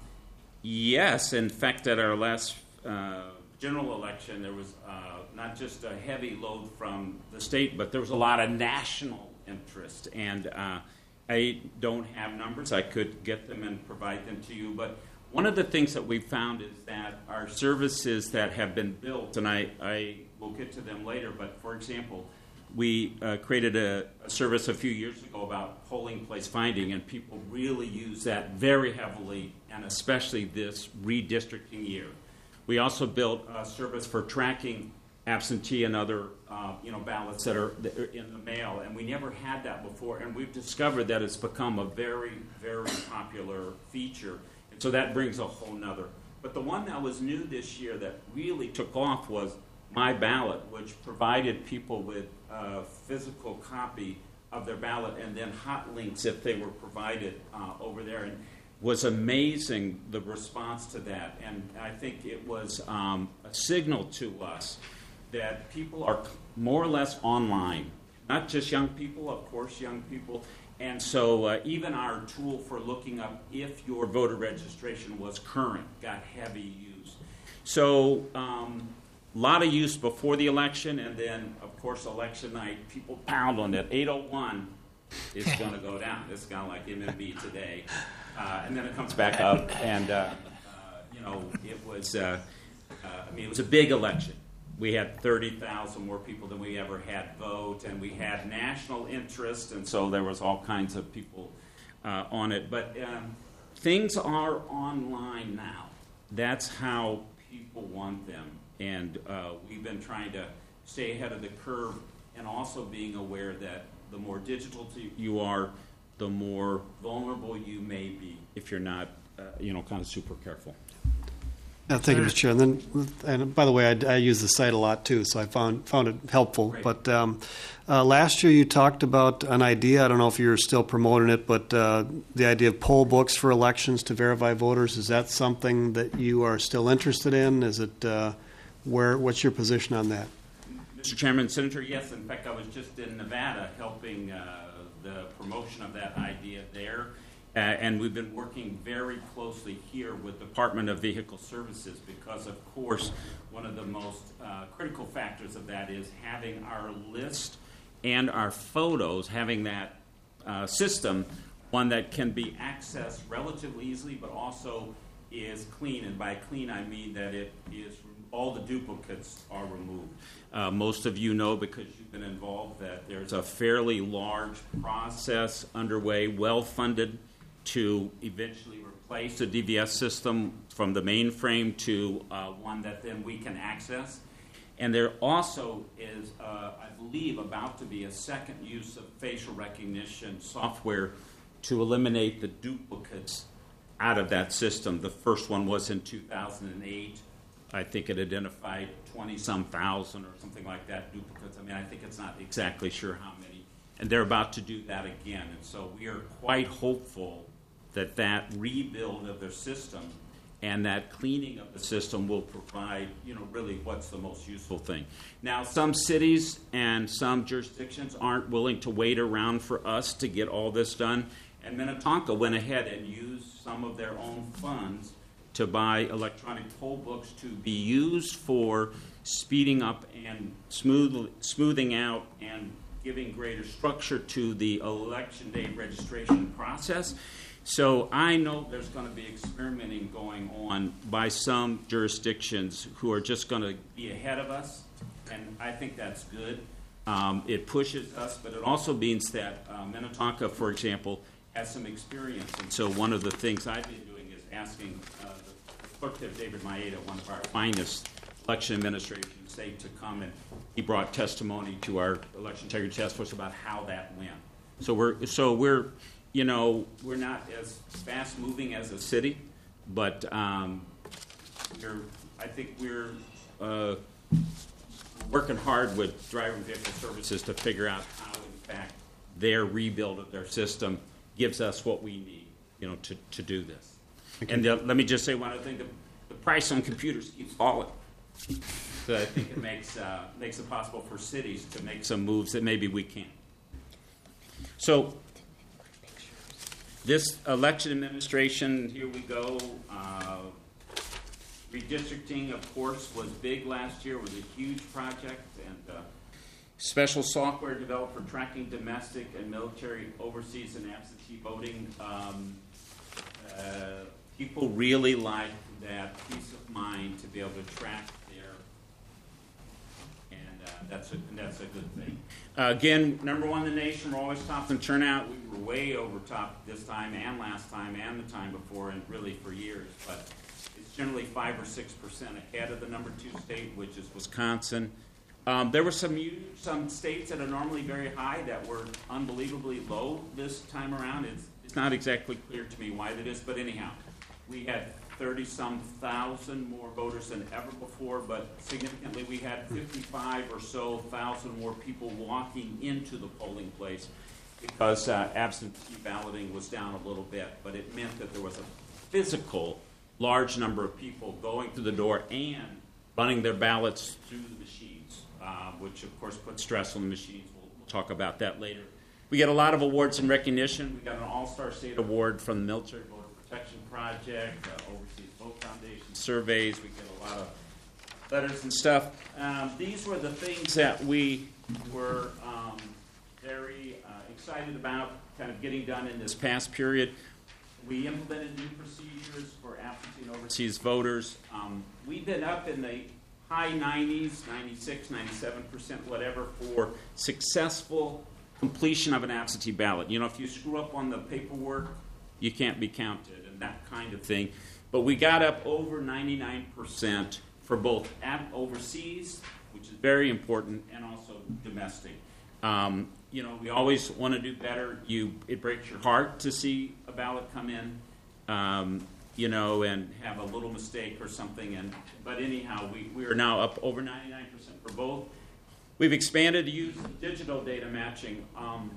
yes. In fact, at our last uh, general election, there was uh, not just a heavy load from the state, but there was a lot of national interest. And uh, I don't have numbers. I could get them and provide them to you. But one of the things that we've found is that our services that have been built, and I, I will get to them later, but for example, we uh, created a, a service a few years ago about polling place finding, and people really use that very heavily, and especially this redistricting year. We also built a service for tracking absentee and other uh, you know, ballots that are, that are in the mail, and we never had that before, and we've discovered that it's become a very, very popular feature, and so that brings a whole nother. But the one that was new this year that really took off was My Ballot, which provided people with a physical copy of their ballot and then hot links if they were provided uh, over there. And was amazing, the response to that. And I think it was um, a signal to us that people are more or less online, not just young people, of course, young people. And so uh, even our tool for looking up if your voter registration was current got heavy use. So um, a lot of use before the election, and then, of course, election night, people pound on that. eight oh one is going to go down. It's kind of like M M B today. Uh, and then it comes back up, and, uh, uh, you know, it was, uh, uh, I mean, it was a big election. We had thirty thousand more people than we ever had vote, and we had national interest, and so there was all kinds of people uh, on it. But um, things are online now. That's how people want them. And uh, we've been trying to stay ahead of the curve, and also being aware that the more digital you are, the more vulnerable you may be if you're not, uh, you know, kind of super careful. Yeah, thank you, Mister Chair. And then, and by the way, I, I use the site a lot too, so I found found it helpful. Great. But um, uh, last year you talked about an idea. I don't know if you're still promoting it, but uh, the idea of poll books for elections to verify voters. Is that something that you are still interested in? Is it uh, where? What's your position on that? Mister Chairman, Senator, yes. In fact, I was just in Nevada helping uh, the promotion of that idea there. Uh, and we've been working very closely here with Department of Vehicle Services because, of course, one of the most uh, critical factors of that is having our list and our photos, having that uh, system, one that can be accessed relatively easily, but also is clean. And by clean, I mean that it is all the duplicates are removed. Uh, most of you know, because you've been involved, that there's a fairly large process underway, well-funded, to eventually replace the D V S system from the mainframe to uh, one that then we can access. And there also is, uh, I believe, about to be a second use of facial recognition software to eliminate the duplicates out of that system. The first one was in two thousand eight. I think it identified twenty-some thousand or something like that duplicates. I mean, I think it's not exactly sure how many. And they're about to do that again. And so we are quite hopeful that that rebuild of their system and that cleaning of the system will provide, you know, really what's the most useful thing. Now, some cities and some jurisdictions aren't willing to wait around for us to get all this done. And Minnetonka went ahead and used some of their own funds to buy electronic poll books to be used for speeding up and smooth, smoothing out and giving greater structure to the election day registration process. So I know there's going to be experimenting going on by some jurisdictions who are just going to be ahead of us, and I think that's good. Um, it pushes us, but it also means that uh, Minnetonka, for example, has some experience. And so one of the things I've been doing is asking uh, the clerk there, David Maeda, one of our finest election administration state, to come, and he brought testimony to our election integrity task force about how that went. So we're so we're. You know, we're not as fast-moving as a city, but um, we're, I think we're uh, working hard with Driver and Vehicle Services to figure out how, in fact, their rebuild of their system gives us what we need, you know, to, to do this. Okay. And uh, let me just say one other thing. The, the price on computers keeps falling. So I think it makes, uh, makes it possible for cities to make some moves that maybe we can't. So this election administration, here we go. Uh, redistricting, of course, was big last year. It was a huge project. And uh, special software developed for tracking domestic and military overseas and absentee voting. Um, uh, people really like that peace of mind to be able to track their, and uh, that's, a, that's a good thing. Uh, again, number one in the nation, we're always top in turnout. We were way over top this time and last time and the time before, and really for years. But it's generally five or six percent ahead of the number two state, which is Wisconsin. Um, there were some some states that are normally very high that were unbelievably low this time around. It's, it's not exactly clear to me why that is, but anyhow, we had thirty-some thousand more voters than ever before, but significantly we had fifty-five or so thousand more people walking into the polling place because uh, absentee balloting was down a little bit, but it meant that there was a physical large number of people going through the door and running their ballots through the machines, uh, which of course puts stress on the machines. We'll, we'll talk about that later. We get a lot of awards and recognition. We got an All-Star State Award from the Military Voter Protection Project, uh, Overseas Vote Foundation surveys. We get a lot of letters and stuff. Um, these were the things that we were um, very uh, excited about kind of getting done in this past period. We implemented new procedures for absentee and overseas voters. Um, we've been up in the high nineties, ninety-six, ninety-seven percent, whatever, for successful completion of an absentee ballot. You know, if you screw up on the paperwork, you can't be counted and that kind of thing. But we got up over ninety-nine percent for both ab- overseas, which is very important, and also domestic. Um, you know, we always want to do better. You, it breaks your heart to see a ballot come in, um, you know, and have a little mistake or something. And but anyhow, we, we are now up over ninety-nine percent for both. We've expanded to use digital data matching. Um,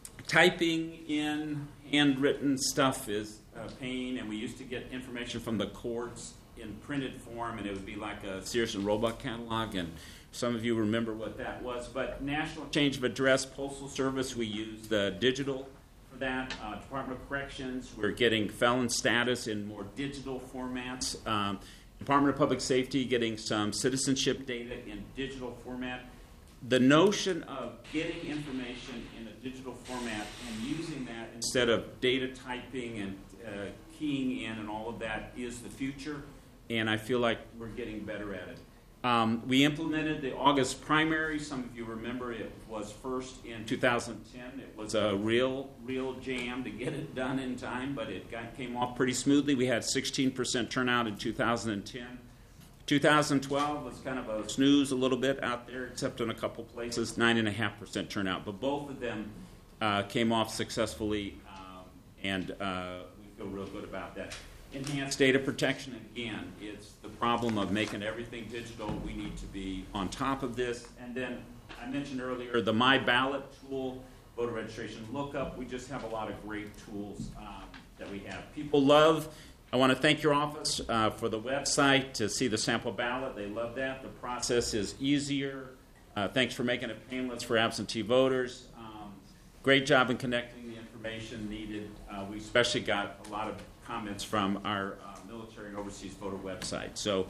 typing in handwritten stuff is a pain, and we used to get information from the courts in printed form, and it would be like a Sears and Roebuck catalog, and some of you remember what that was. But National Change of Address, Postal Service, we use the digital for for that. Uh, Department of Corrections, we're getting felon status in more digital formats. Um, Department of Public Safety getting some citizenship data in digital format. The notion of getting information in a digital format and using that instead of data typing and uh, keying in and all of that is the future, and I feel like we're getting better at it. Um, we implemented the August primary. Some of you remember it was first in two thousand ten. It was a real, real jam to get it done in time, but it got, came off pretty smoothly. We had sixteen percent turnout in two thousand ten. two thousand twelve was kind of a snooze a little bit out there, except in a couple places, nine point five percent turnout. But both of them uh, came off successfully, um, and uh, we feel real good about that. Enhanced data protection, again, it's the problem of making everything digital. We need to be on top of this. And then I mentioned earlier the My Ballot tool, voter registration lookup. We just have a lot of great tools um, that we have. People love, I want to thank your office uh, for the website to see the sample ballot. They love that. The process is easier. Uh, thanks for making it painless for absentee voters. Um, great job in connecting the information needed. Uh, we especially got a lot of comments from our uh, military and overseas voter website. So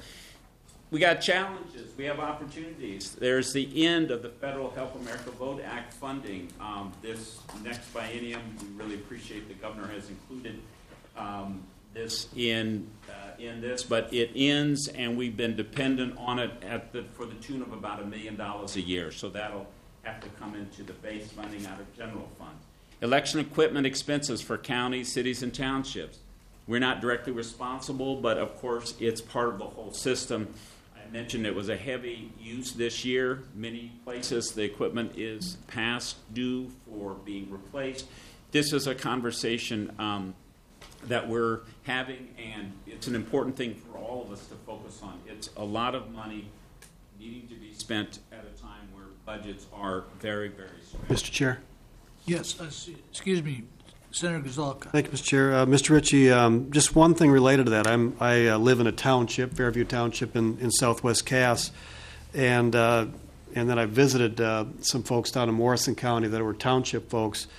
we got challenges. We have opportunities. There's the end of the Federal Help America Vote Act funding. Um, this next biennium, we really appreciate the governor has included um, this in uh, in this, but it ends, and we've been dependent on it at the, for the tune of about a million dollars a year. So that'll have to come into the base funding out of general funds. Election equipment expenses for counties, cities, and townships. We're not directly responsible, but of course it's part of the whole system. I mentioned it was a heavy use this year. Many places the equipment is past due for being replaced. This is a conversation um, that we're having, and it's an important thing for all of us to focus on. It's a lot of money needing to be spent at a time where budgets are very, very stretched. Mister Chair. Yes, uh, excuse me, Senator Gazalka. Thank you, Mister Chair. Uh, Mister Ritchie, um, just one thing related to that. I'm, I uh, live in a township, Fairview Township in, in southwest Cass, and uh, and then I visited uh, some folks down in Morrison County that were township folks,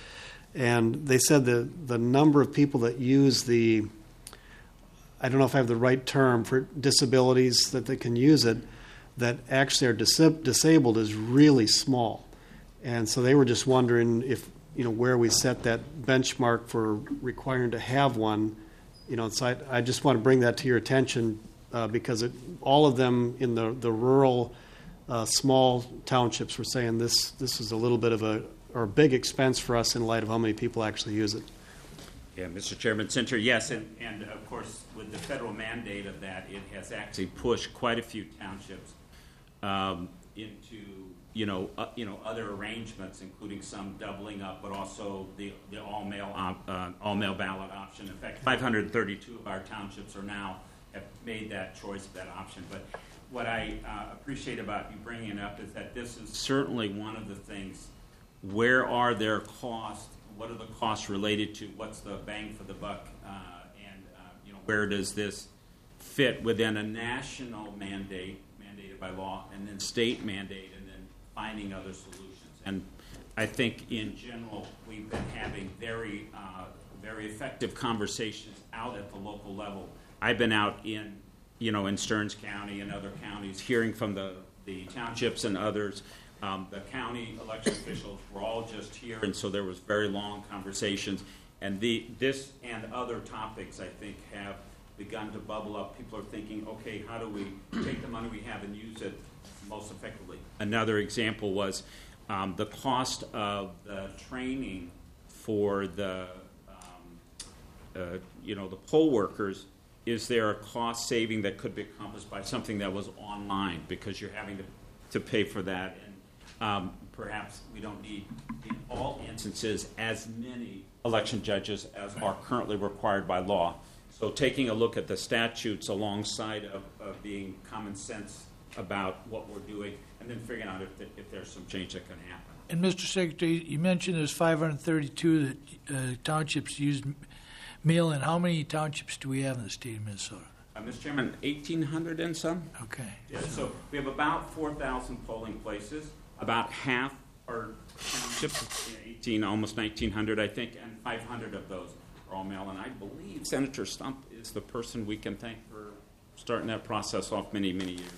and they said that the number of people that use the, I don't know if I have the right term for disabilities that they can use it, that actually are dis- disabled is really small. And so they were just wondering if, you know, where we set that benchmark for requiring to have one. You know, so I, I just want to bring that to your attention uh, because it, all of them in the, the rural, uh, small townships were saying this this is a little bit of a, or a big expense for us in light of how many people actually use it. Yeah, Mister Chairman, Center, yes, and, and of course, with the federal mandate of that, it has actually pushed quite a few townships um, into, you know, uh, you know, other arrangements, including some doubling up, but also the the all mail op, uh, all mail ballot option. In fact, five hundred thirty-two of our townships are now have made that choice, that option. But what I uh, appreciate about you bringing it up is that this is certainly one of the things. Where are their costs? What are the costs related to? What's the bang for the buck? Uh, and uh, you know, where does this fit within a national mandate, mandated by law, and then state mandate, and then finding other solutions? And I think, in general, we've been having very, uh, very effective conversations out at the local level. I've been out in, you know, in Stearns County and other counties, hearing from the the townships and others. Um, the county election officials were all just here, and so there was very long conversations. And the this and other topics, I think, have begun to bubble up. People are thinking, okay, how do we take the money we have and use it most effectively? Another example was um, the cost of the training for the, um, uh, you know, the poll workers. Is there a cost saving that could be accomplished by something that was online, because you're having to, to pay for that? And Um, perhaps we don't need, in all instances, as many election judges as are currently required by law. So taking a look at the statutes alongside of, of being common sense about what we're doing, and then figuring out if, the, if there's some change that can happen. And Mister Secretary, you mentioned there's five hundred thirty-two that uh, townships use mail-in. How many townships do we have in the state of Minnesota? Uh, Mister Chairman, eighteen hundred and some. Okay. Yeah, so we have about four thousand polling places. About half are townships, eighteen, almost nineteen hundred, I think, and five hundred of those are all mail. And I believe Senator Stump is the person we can thank for starting that process off many, many years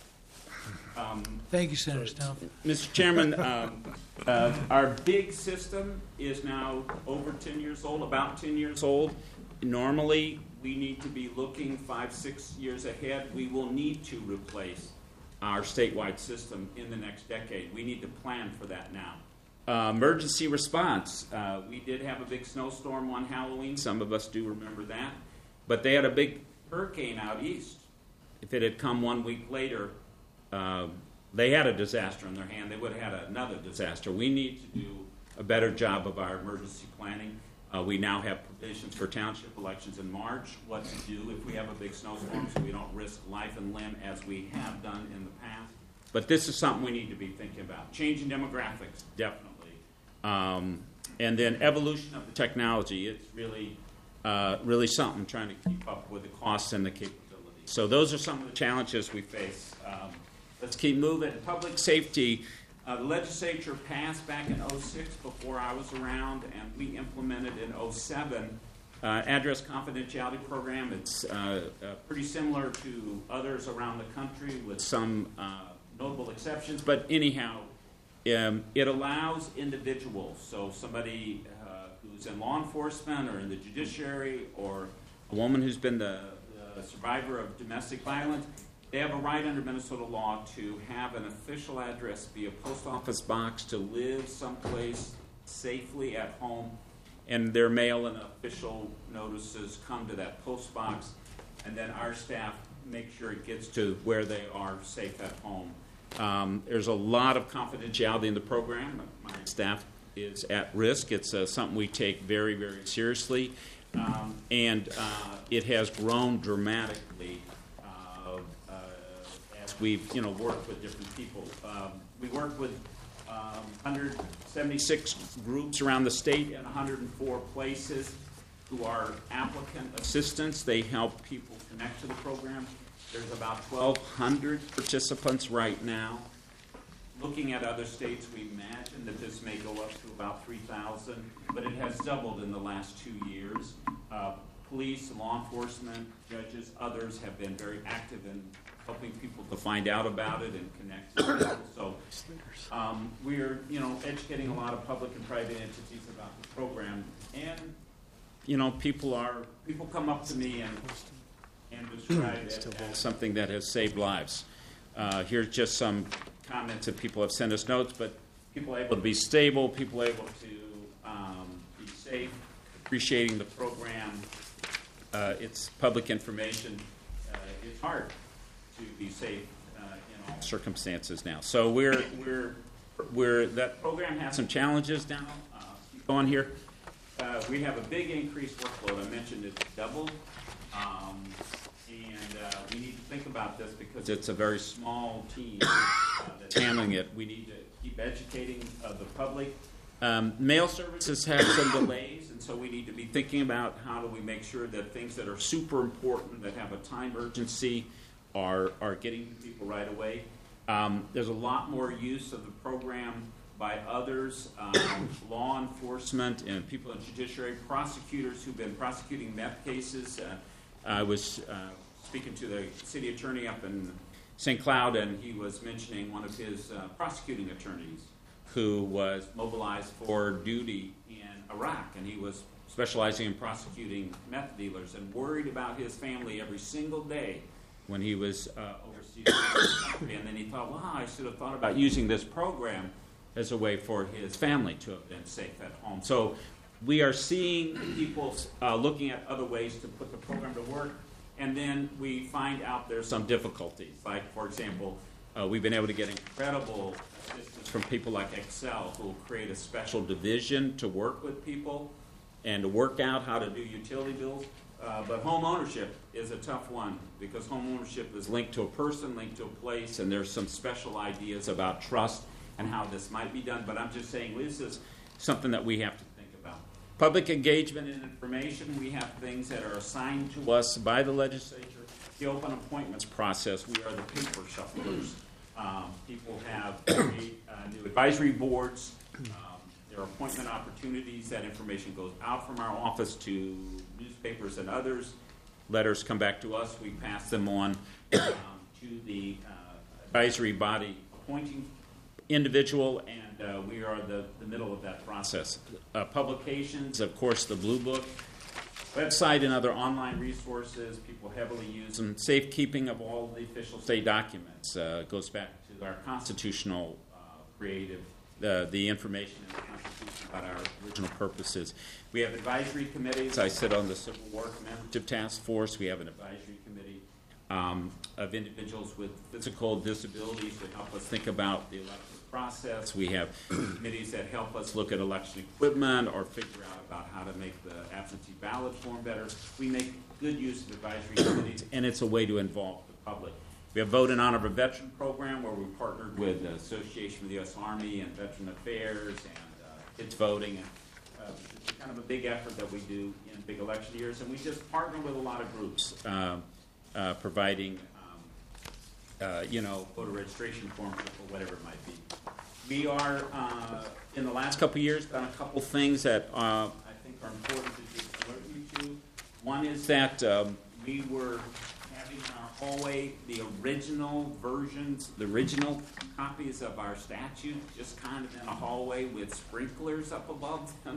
ago. Um, Thank you, Senator Stump. Mister Chairman, um, uh, our big system is now over ten years old, about ten years old. Normally, we need to be looking five, six years ahead. We will need to replace our statewide system in the next decade. We need to plan for that now. Uh, emergency response. Uh, we did have a big snowstorm on Halloween. Some of us do remember that. But they had a big hurricane out east. If it had come one week later, uh, they had a disaster in their hand. They would have had another disaster. We need to do a better job of our emergency planning. Uh, we now have provisions for township elections in March, what to do if we have a big snowstorm so we don't risk life and limb as we have done in the past. But this is something we need to be thinking about. Changing demographics, definitely. Um, and then evolution of the technology. It's really, uh, really something trying to keep up with the costs and the capabilities. So those are some of the challenges we face. Um, let's keep moving. Public safety. Uh, the legislature passed back in oh six before I was around, and we implemented in oh seven uh, address confidentiality program. It's uh, uh, pretty similar to others around the country with some uh, notable exceptions. But anyhow, um, it allows individuals, so somebody uh, who's in law enforcement or in the judiciary or a woman who's been the, the survivor of domestic violence, they have a right under Minnesota law to have an official address via post office box, to live someplace safely at home, and their mail and official notices come to that post box, and then our staff make sure it gets to where they are safe at home. Um, there's a lot of confidentiality in the program. My staff is at risk. It's uh, something we take very, very seriously, um, and uh, it has grown dramatically. We've, you know, worked with different people. Um, we work with um, one hundred seventy-six groups around the state in one hundred four places who are applicant assistants. They help people connect to the program. There's about twelve hundred participants right now. Looking at other states, we imagine that this may go up to about three thousand, but it has doubled in the last two years. Uh, police, law enforcement, judges, others have been very active in helping people to find out about it and connect to people. So um, we're, you know, educating a lot of public and private entities about the program. And, you know, people are, people come up to me and, and describe it as something that has saved lives. Uh, here's just some comments that people have sent us notes, but people are able to be stable, people are able to um, be safe, appreciating the program. Uh, it's public information. Uh, it's hard to be safe uh, in all circumstances now. So we're we're we're that program has some challenges now. Uh, keep going here. Uh, we have a big increased workload. I mentioned it's doubled, um, and uh, we need to think about this because it's a very small team uh, that's handling it. We need to keep educating uh, the public. Um, mail services have some delays, and so we need to be thinking about how do we make sure that things that are super important, that have a time urgency, are are getting to people right away. Um, there's a lot more use of the program by others, um, law enforcement and people in judiciary, prosecutors who've been prosecuting meth cases. Uh, I was uh, speaking to the city attorney up in Saint Cloud, and he was mentioning one of his uh, prosecuting attorneys who was mobilized for duty in Iraq, and he was specializing in prosecuting meth dealers and worried about his family every single day when he was uh, overseas in the country. And then he thought, wow, I should have thought about using this program as a way for his family to have been safe at home. So we are seeing people uh, looking at other ways to put the program to work, and then we find out there's some difficulties. Like, for example, uh, we've been able to get incredible assistance from people like Excel, who will create a special division to work with people and to work out how to do utility bills. Uh, but home ownership is a tough one because home ownership is linked to a person, linked to a place, and there's some special ideas about trust and how this might be done. But I'm just saying this is something that we have to think about. Public engagement and information, we have things that are assigned to us by the legislature. The open appointments process, we are the paper shufflers. Um, people have create, uh, new advisory boards. Um, there are appointment opportunities. That information goes out from our office to newspapers and others. Letters come back to us. We pass them on um, to the uh, advisory body appointing individual, and uh, we are the, the middle of that process. Uh, publications, of course, the Blue Book, website and other online resources. People heavily use them. Safekeeping of all the official state documents uh, goes back to our constitutional uh, creative, uh, the information in the Constitution about our original purposes. We have advisory committees. I sit on the Civil War Commemorative Task Force. We have an advisory committee um, of individuals with physical disabilities to help us think about the election process. We have committees that help us look at election equipment or figure out about how to make the absentee ballot form better. We make good use of advisory committees, and it's a way to involve the public. We have Vote in Honor of a Veteran program where we partnered with the Association of the U S Army and Veteran Affairs and uh, Kids Voting. And, uh, it's kind of a big effort that we do in big election years, and we just partner with a lot of groups uh, uh, providing Uh, you know, voter registration forms or whatever it might be. We are, uh, in the last couple of years, done a couple things that uh, I think are important to just alert you to. One is that um, we were having in our hallway the original versions, the original copies of our statute, just kind of in a hallway with sprinklers up above them.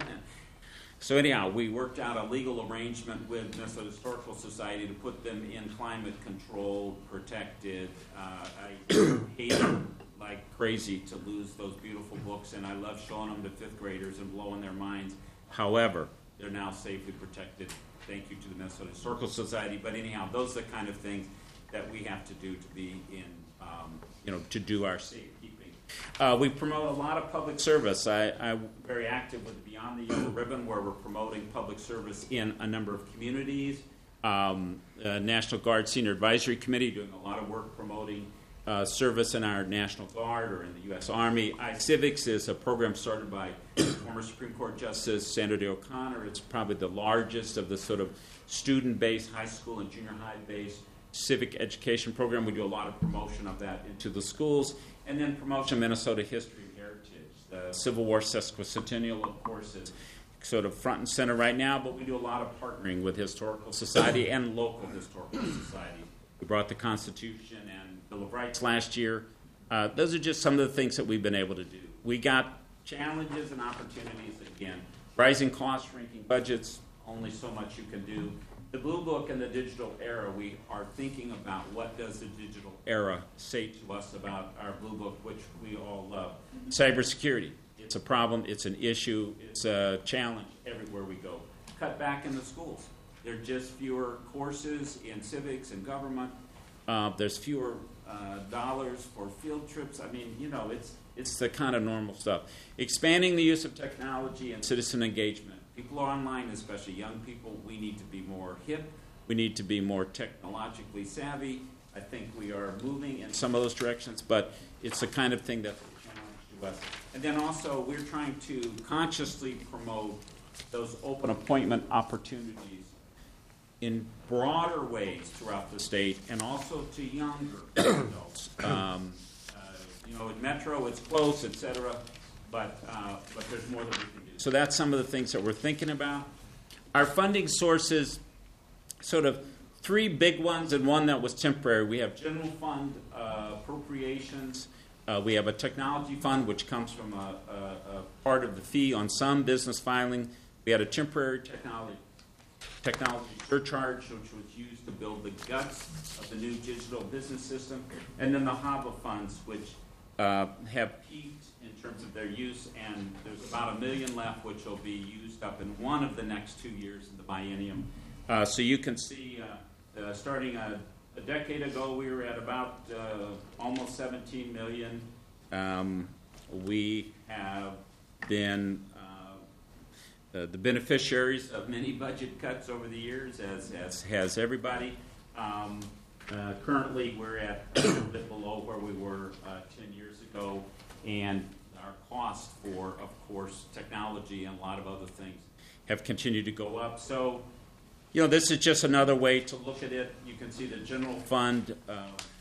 So anyhow, we worked out a legal arrangement with Minnesota Historical Society to put them in climate-controlled, protected. Uh, I hated like crazy to lose those beautiful books, and I love showing them to fifth graders and blowing their minds. However, they're now safely protected. Thank you to the Minnesota Historical Society. But anyhow, those are the kind of things that we have to do to be in, um, you know, to do our safekeeping. Uh, we promote a lot of public service. I, I'm very active with Beyond the Yellow Ribbon, where we're promoting public service in a number of communities. Um, uh, National Guard Senior Advisory Committee doing a lot of work promoting uh, service in our National Guard or in the U S Army. iCivics is a program started by former Supreme Court Justice Sandra Day O'Connor. It's probably the largest of the sort of student-based, high school and junior high-based civic education program. We do a lot of promotion of that into the schools. And then promotion of Minnesota history and heritage. The Civil War sesquicentennial, of course, is sort of front and center right now, but we do a lot of partnering with Historical Society and local Historical Society. We brought the Constitution and Bill of Rights last year. Uh, those are just some of the things that we've been able to do. We got challenges and opportunities again. Rising costs, shrinking budgets, only so much you can do. The Blue Book and the digital era, we are thinking about what does the digital era say to us about our Blue Book, which we all love. Cybersecurity, it's a problem, it's an issue, it's a challenge everywhere we go. Cut back in the schools. There are just fewer courses in civics and government. Uh, there's fewer uh, dollars for field trips. I mean, you know, it's it's the kind of normal stuff. Expanding the use of technology and citizen engagement. People are online, especially young people. We need to be more hip. We need to be more technologically savvy. I think we are moving in some of those directions, but it's the kind of thing that's a challenge to us. And then also, we're trying to consciously promote those open appointment opportunities in broader ways throughout the state, and also to younger adults. Um, uh, you know, in Metro, it's close, et cetera, but uh, but there's more that we can do. So that's some of the things that we're thinking about. Our funding sources, sort of three big ones and one that was temporary. We have general fund uh, appropriations. Uh, we have a technology fund, which comes from a, a, a part of the fee on some business filing. We had a temporary technology technology surcharge, which was used to build the guts of the new digital business system. And then the HAVA funds, which uh, have peaked in terms of their use, and there's about a million left, which will be used up in one of the next two years of the biennium. Uh, so you can see, uh, uh, starting a, a decade ago, we were at about uh, almost seventeen million. Um, we have been uh, uh, the beneficiaries of many budget cuts over the years, as, as has everybody. Um, uh, currently, we're at a little bit below where we were uh, ten years ago, and our costs for, of course, technology and a lot of other things have continued to go up. So, you know, this is just another way to look at it. You can see the general fund uh,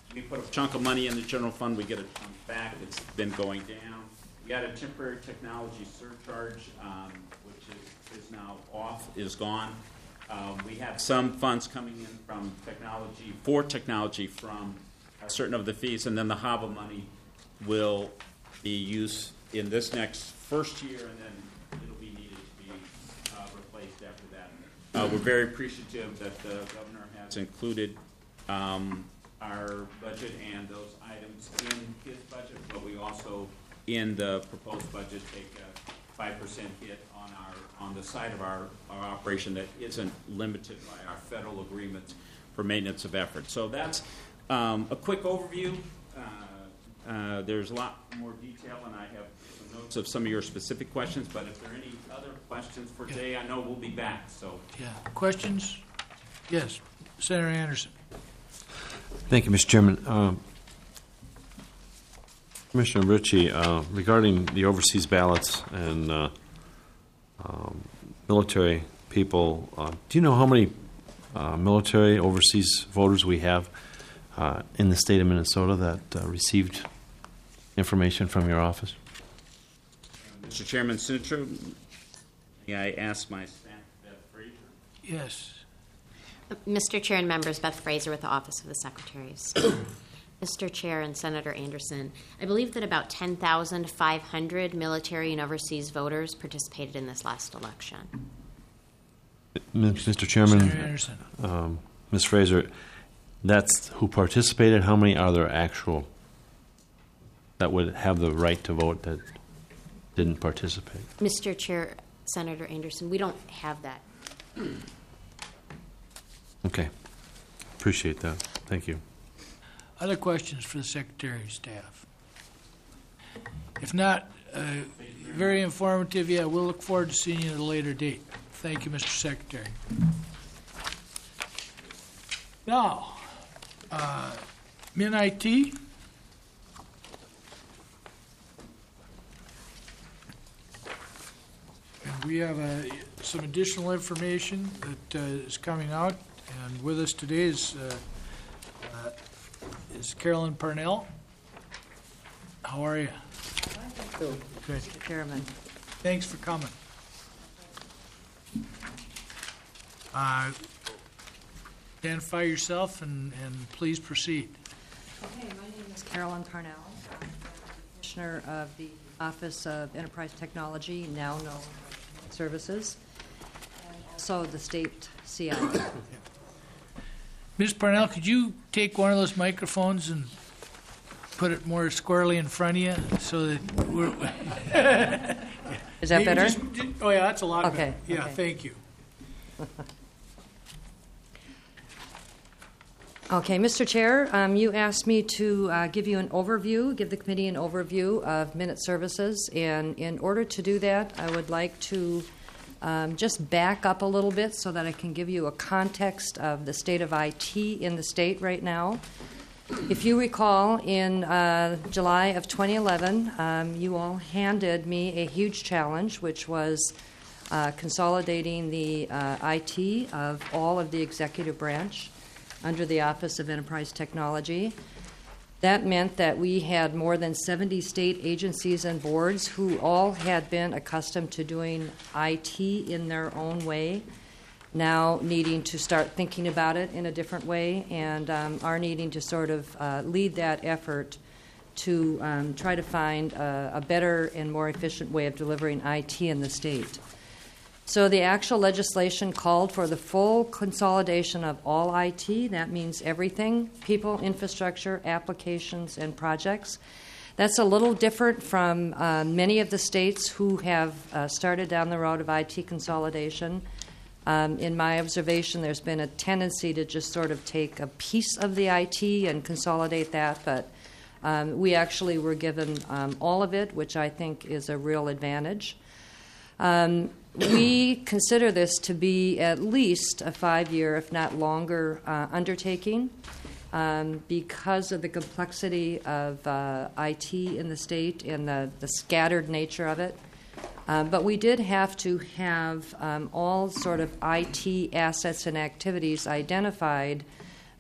we put a chunk of money in the general fund, we get a chunk back. It's been going down. We had a temporary technology surcharge, um, which is, is now off, is gone. Um, we have some funds coming in from technology, for technology from uh, certain of the fees, and then the H A V A money will be used in this next first year, and then it'll be needed to be uh, replaced after that. Uh, we're very appreciative that the governor has included um, our budget and those items in his budget, but we also, in the proposed budget, take a five percent hit on our on the side of our, our operation that isn't limited by our federal agreements for maintenance of effort. So that's um, a quick overview. Uh, uh, there's a lot more detail, and I have some notes of some of your specific questions, but if there are any other questions for today, I know we'll be back. So, Yeah. Questions? Yes. Senator Anderson. Thank you, Mister Chairman. Um, Commissioner Ritchie, uh, regarding the overseas ballots and uh, um, military people, uh, do you know how many uh, military overseas voters we have uh, in the state of Minnesota that uh, received information from your office? Mister Chairman, Senator, may I ask my staff, Beth Fraser? Yes. Mister Chair and members, Beth Fraser with the Office of the Secretaries. Mister Chair and Senator Anderson, I believe that about ten thousand five hundred military and overseas voters participated in this last election. Mister Chairman, Senator Anderson. um, Miz Fraser, that's who participated. How many are there actual that would have the right to vote that didn't participate? Mister Chair, Senator Anderson, we don't have that. Okay. Appreciate that. Thank you. Other questions for the Secretary of Staff? If not, uh, very informative. Yeah, we'll look forward to seeing you at a later date. Thank you, Mister Secretary. Now, uh, Min I T. And we have uh, some additional information that uh, is coming out. And with us today is uh, uh, is Carolyn Parnell. How are you? Good. Mister Chairman. Thanks for coming. Uh, Identify yourself and, and please proceed. Okay, my name is Carolyn Parnell. I'm Commissioner of the Office of Enterprise Technology, now known as Services, and also the State C I. Miz Parnell, could you take one of those microphones and put it more squarely in front of you so that we're... Is that Maybe better? just- oh, yeah, that's a lot Okay, better. Yeah, okay. thank you. Okay, Mister Chair, um, you asked me to uh, give you an overview, give the committee an overview of Minute Services, and in order to do that, I would like to um, just back up a little bit so that I can give you a context of the state of I T in the state right now. If you recall, in uh, July of twenty eleven, um, you all handed me a huge challenge, which was uh, consolidating the uh, I T of all of the executive branch under the Office of Enterprise Technology. That meant that we had more than seventy state agencies and boards who all had been accustomed to doing I T in their own way, now needing to start thinking about it in a different way, and um, are needing to sort of uh, lead that effort to um, try to find a, a better and more efficient way of delivering I T in the state. So the actual legislation called for the full consolidation of all I T. That means everything, people, infrastructure, applications, and projects. That's a little different from uh, many of the states who have uh, started down the road of I T consolidation. Um, in my observation, there's been a tendency to just sort of take a piece of the I T and consolidate that, but um, we actually were given um, all of it, which I think is a real advantage. Um, we consider this to be at least a five-year, if not longer, uh, undertaking um, because of the complexity of uh, I T in the state and the, the scattered nature of it. Uh, but we did have to have um, all sort of I T assets and activities identified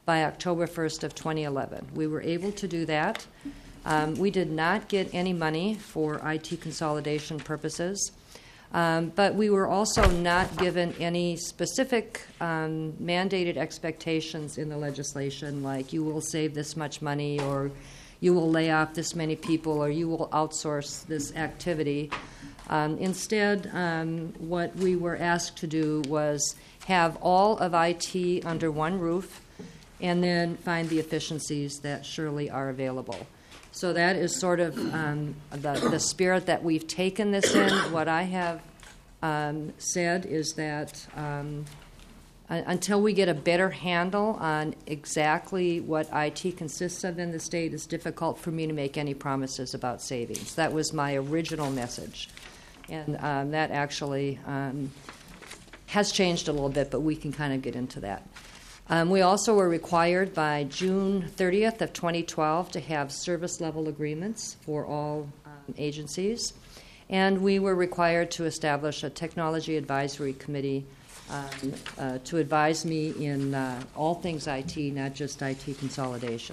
by October first of twenty eleven. We were able to do that. Um, we did not get any money for I T consolidation purposes, um, but we were also not given any specific um, mandated expectations in the legislation, like you will save this much money, or you will lay off this many people, or you will outsource this activity. Um, instead, um, what we were asked to do was have all of I T under one roof and then find the efficiencies that surely are available. So that is sort of um, the, the spirit that we've taken this in. What I have um, said is that um, until we get a better handle on exactly what I T consists of in the state, it's difficult for me to make any promises about savings. That was my original message. And um, that actually um, has changed a little bit, but we can kind of get into that. Um, we also were required by June thirtieth of twenty twelve to have service level agreements for all um, agencies. And we were required to establish a technology advisory committee um, uh, to advise me in uh, all things I T, not just I T consolidation.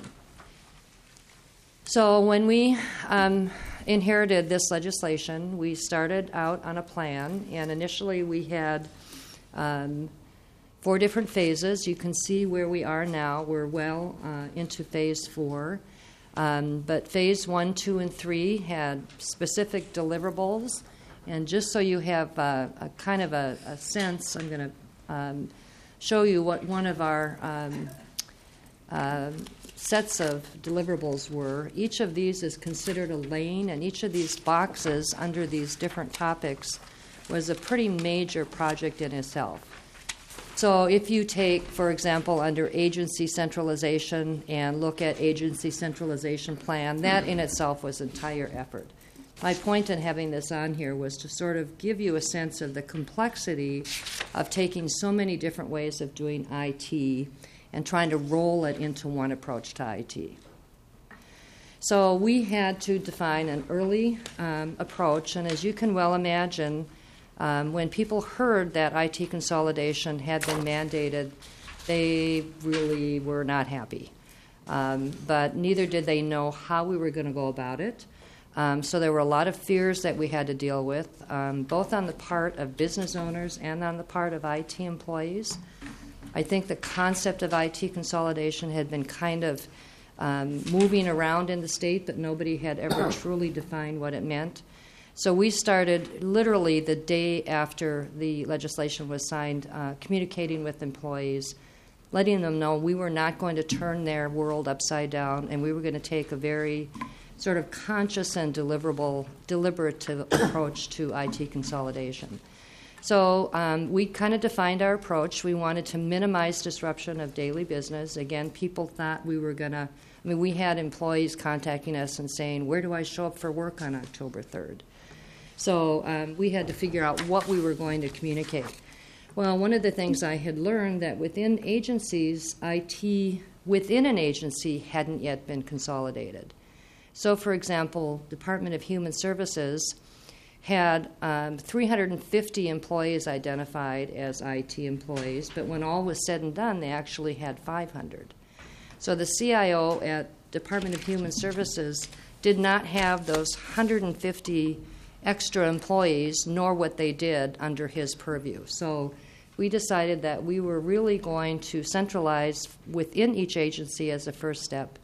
So when we um, inherited this legislation, we started out on a plan, and initially we had um, four different phases. You can see where we are now. We're well uh, into phase four. Um, but phase one, two, and three had specific deliverables. And just so you have uh, a kind of a, a sense, I'm going to um, show you what one of our um, uh, sets of deliverables were. Each of these is considered a lane, and each of these boxes under these different topics was a pretty major project in itself. So if you take, for example, under agency centralization and look at agency centralization plan, that in itself was an entire effort. My point in having this on here was to sort of give you a sense of the complexity of taking so many different ways of doing I T and trying to roll it into one approach to I T. So we had to define an early um, approach, and as you can well imagine, um, when people heard that I T consolidation had been mandated, they really were not happy. Um, but neither did they know how we were going to go about it. Um, so there were a lot of fears that we had to deal with, um, both on the part of business owners and on the part of I T employees. I think the concept of I T consolidation had been kind of um, moving around in the state, but nobody had ever truly defined what it meant. So we started literally the day after the legislation was signed, uh, communicating with employees, letting them know we were not going to turn their world upside down, and we were going to take a very sort of conscious and deliverable, deliberative approach to I T consolidation. So um, we kind of defined our approach. We wanted to minimize disruption of daily business. Again, people thought we were going to, I mean, we had employees contacting us and saying, where do I show up for work on October third? So um, we had to figure out what we were going to communicate. Well, one of the things I had learned that within agencies, I T within an agency hadn't yet been consolidated. So, for example, Department of Human Services had um, three hundred fifty employees identified as I T employees, but when all was said and done, they actually had five hundred. So the C I O at Department of Human Services did not have those one hundred fifty extra employees, nor what they did under his purview. So we decided that we were really going to centralize within each agency as a first step.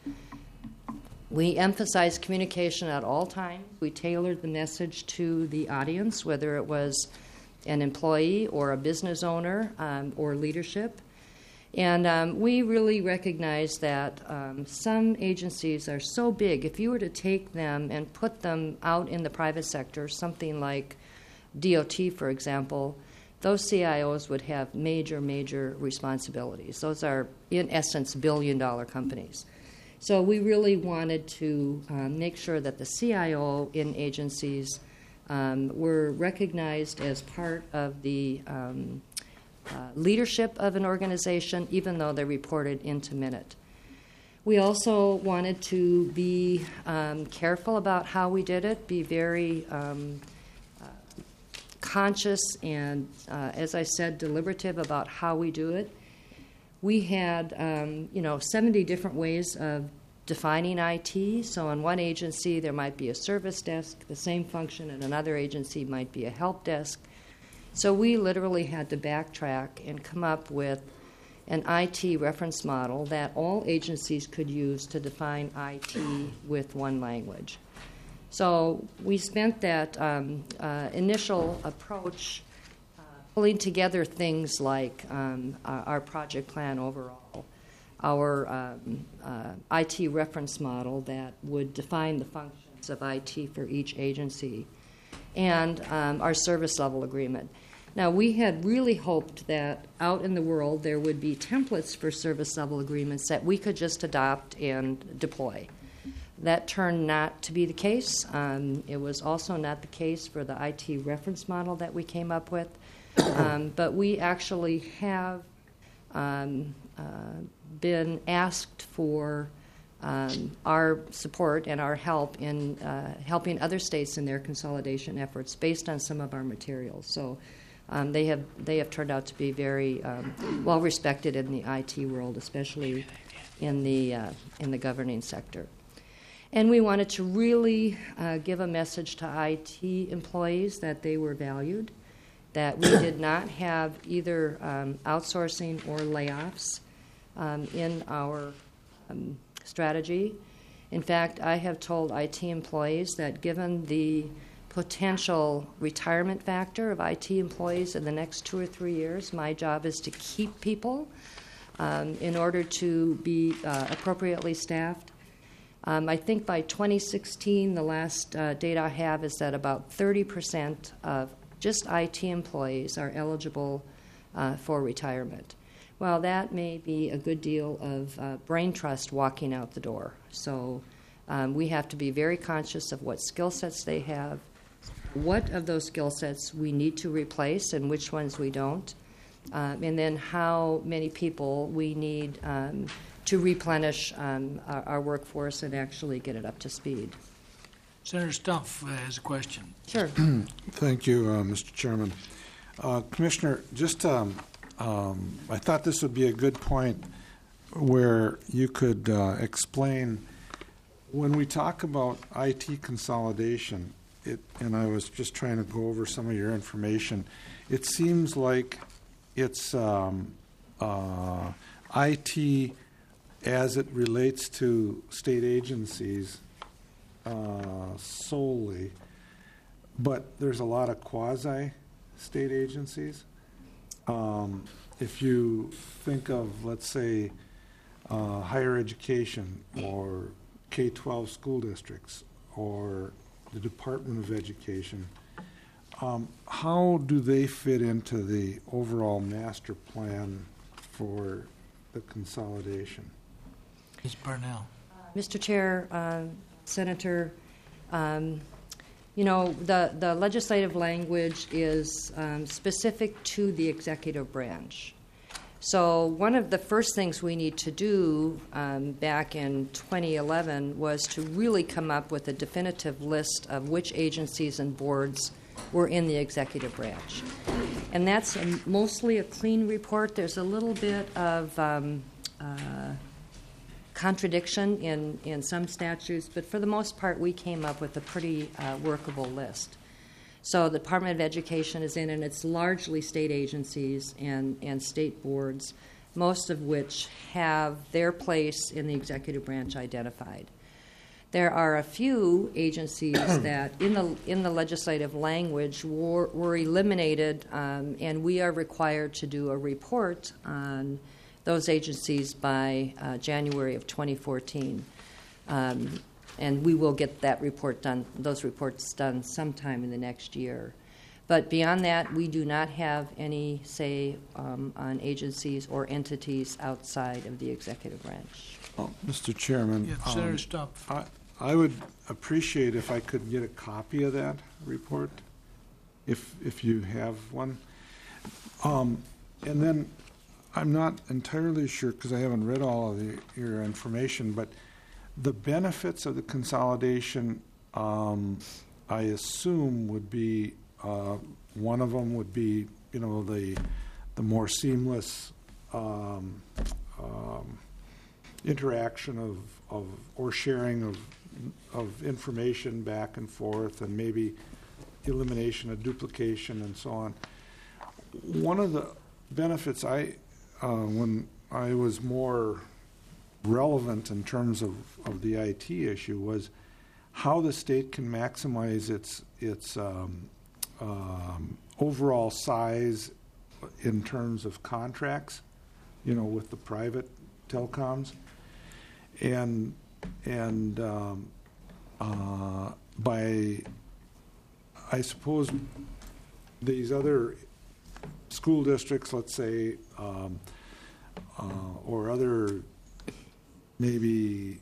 We emphasized communication at all times. We tailored the message to the audience, whether it was an employee or a business owner um, or leadership. And um, we really recognize that um, some agencies are so big, if you were to take them and put them out in the private sector, something like D O T, for example, those C I Os would have major, major responsibilities. Those are, in essence, billion-dollar companies. So we really wanted to um, make sure that the C I O in agencies um, were recognized as part of the um, uh, leadership of an organization, even though they reported into Minute. We also wanted to be um, careful about how we did it, be very um, uh, conscious and, uh, as I said, deliberative about how we do it. we had, um, you know, seventy different ways of defining I T. So in one agency, there might be a service desk, the same function. In another agency might be a help desk. So we literally had to backtrack and come up with an I T reference model that all agencies could use to define I T with one language. So we spent that um, uh, initial approach uh, pulling together things like um, our, our project plan overall, our um, uh, I T reference model that would define the functions of I T for each agency, and um, our service level agreement. Now, we had really hoped that out in the world there would be templates for service level agreements that we could just adopt and deploy. That turned not to be the case. Um, it was also not the case for the I T reference model that we came up with. Um, but we actually have um, uh, been asked for um, our support and our help in uh, helping other states in their consolidation efforts based on some of our materials. So um, they have they have turned out to be very um, well respected in the I T world, especially in the uh, in the governing sector. And we wanted to really uh, give a message to I T employees that they were valued, that we did not have either um, outsourcing or layoffs um, in our um, strategy. In fact, I have told I T employees that given the potential retirement factor of I T employees in the next two or three years, my job is to keep people um, in order to be uh, appropriately staffed. Um, I think by twenty sixteen, the last uh, data I have is that about thirty percent of just I T employees are eligible uh, for retirement. Well, that may be a good deal of uh, brain trust walking out the door. So um, we have to be very conscious of what skill sets they have, what of those skill sets we need to replace and which ones we don't, um, and then how many people we need um, to replenish um, our, our workforce and actually get it up to speed. Senator Stumpf uh, has a question. Sure. Thank you, uh, Mister Chairman. Uh, Commissioner, just um, um, I thought this would be a good point where you could uh, explain when we talk about I T consolidation, it, and I was just trying to go over some of your information, it seems like it's um, uh, I T as it relates to state agencies uh, solely, but there's a lot of quasi-state agencies. Um, if you think of, let's say, uh, higher education or K twelve school districts or the Department of Education, um, how do they fit into the overall master plan for the consolidation? Miz Parnell. Mister Chair, uh, Senator, um, you know, the, the legislative language is um, specific to the executive branch. So one of the first things we need to do um, back in twenty eleven was to really come up with a definitive list of which agencies and boards were in the executive branch. And that's a, mostly a clean report. There's a little bit of um, uh, contradiction in, in some statutes, but for the most part, we came up with a pretty uh, workable list. So the Department of Education is in, and it's largely state agencies and, and state boards, most of which have their place in the executive branch identified. There are a few agencies that, in the in the legislative language, were, were eliminated, um, and we are required to do a report on those agencies by uh, January of twenty fourteen. Um, and we will get that report done, those reports done sometime in the next year. But beyond that, we do not have any say um, on agencies or entities outside of the executive branch. Oh, Mister Chairman, Yeah, um, Senator Stumpf. I, I would appreciate if I could get a copy of that report, if if you have one. Um, and then I'm not entirely sure, because I haven't read all of the, your information, but the benefits of the consolidation, um, I assume, would be uh, one of them would be, you know, the the more seamless um, um, interaction of, of or sharing of of information back and forth, and maybe elimination of duplication and so on. One of the benefits I, uh, when I was more relevant in terms of, of the I T issue, was how the state can maximize its its um, um, overall size in terms of contracts, you know, with the private telecoms, and and um, uh, by, I suppose, these other school districts, let's say, um, uh, or other maybe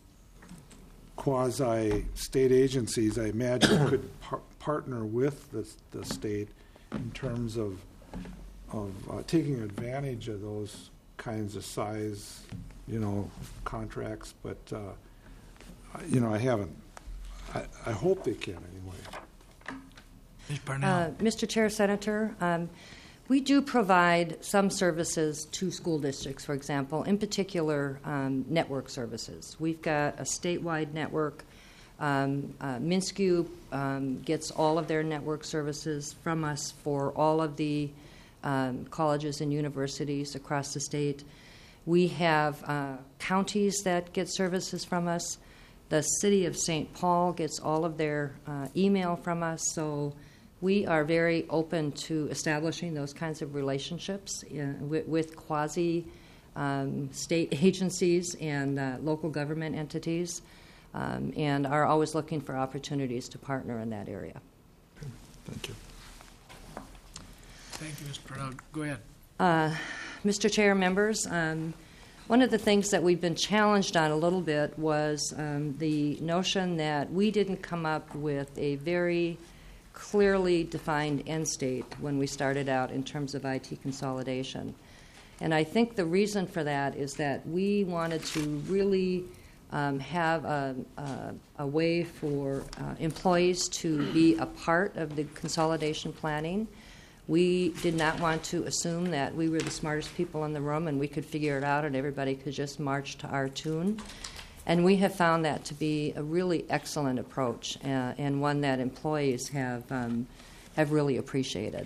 quasi-state agencies, I imagine, could par- partner with the, the state in terms of of uh, taking advantage of those kinds of size, you know, contracts. But uh, I- you know, I haven't. I, I hope they can anyway. Miz Parnell. Uh, Mister Chair, Senator, um, we do provide some services to school districts, for example, in particular, um, network services. We've got a statewide network. Um, uh, MnSCU um, gets all of their network services from us for all of the um, colleges and universities across the state. We have uh, counties that get services from us. The city of Saint Paul gets all of their uh, email from us. So we are very open to establishing those kinds of relationships uh, with, with quasi um, state agencies and uh, local government entities, um, and are always looking for opportunities to partner in that area. Thank you. Thank you, Miz Parnell. Go ahead. Uh, Mister Chair, members, um, one of the things that we've been challenged on a little bit was um, the notion that we didn't come up with a very clearly defined end state when we started out in terms of I T consolidation. And I think the reason for that is that we wanted to really um, have a, a, a way for uh, employees to be a part of the consolidation planning. We did not want to assume that we were the smartest people in the room and we could figure it out and everybody could just march to our tune. And we have found that to be a really excellent approach uh, and one that employees have um, have really appreciated.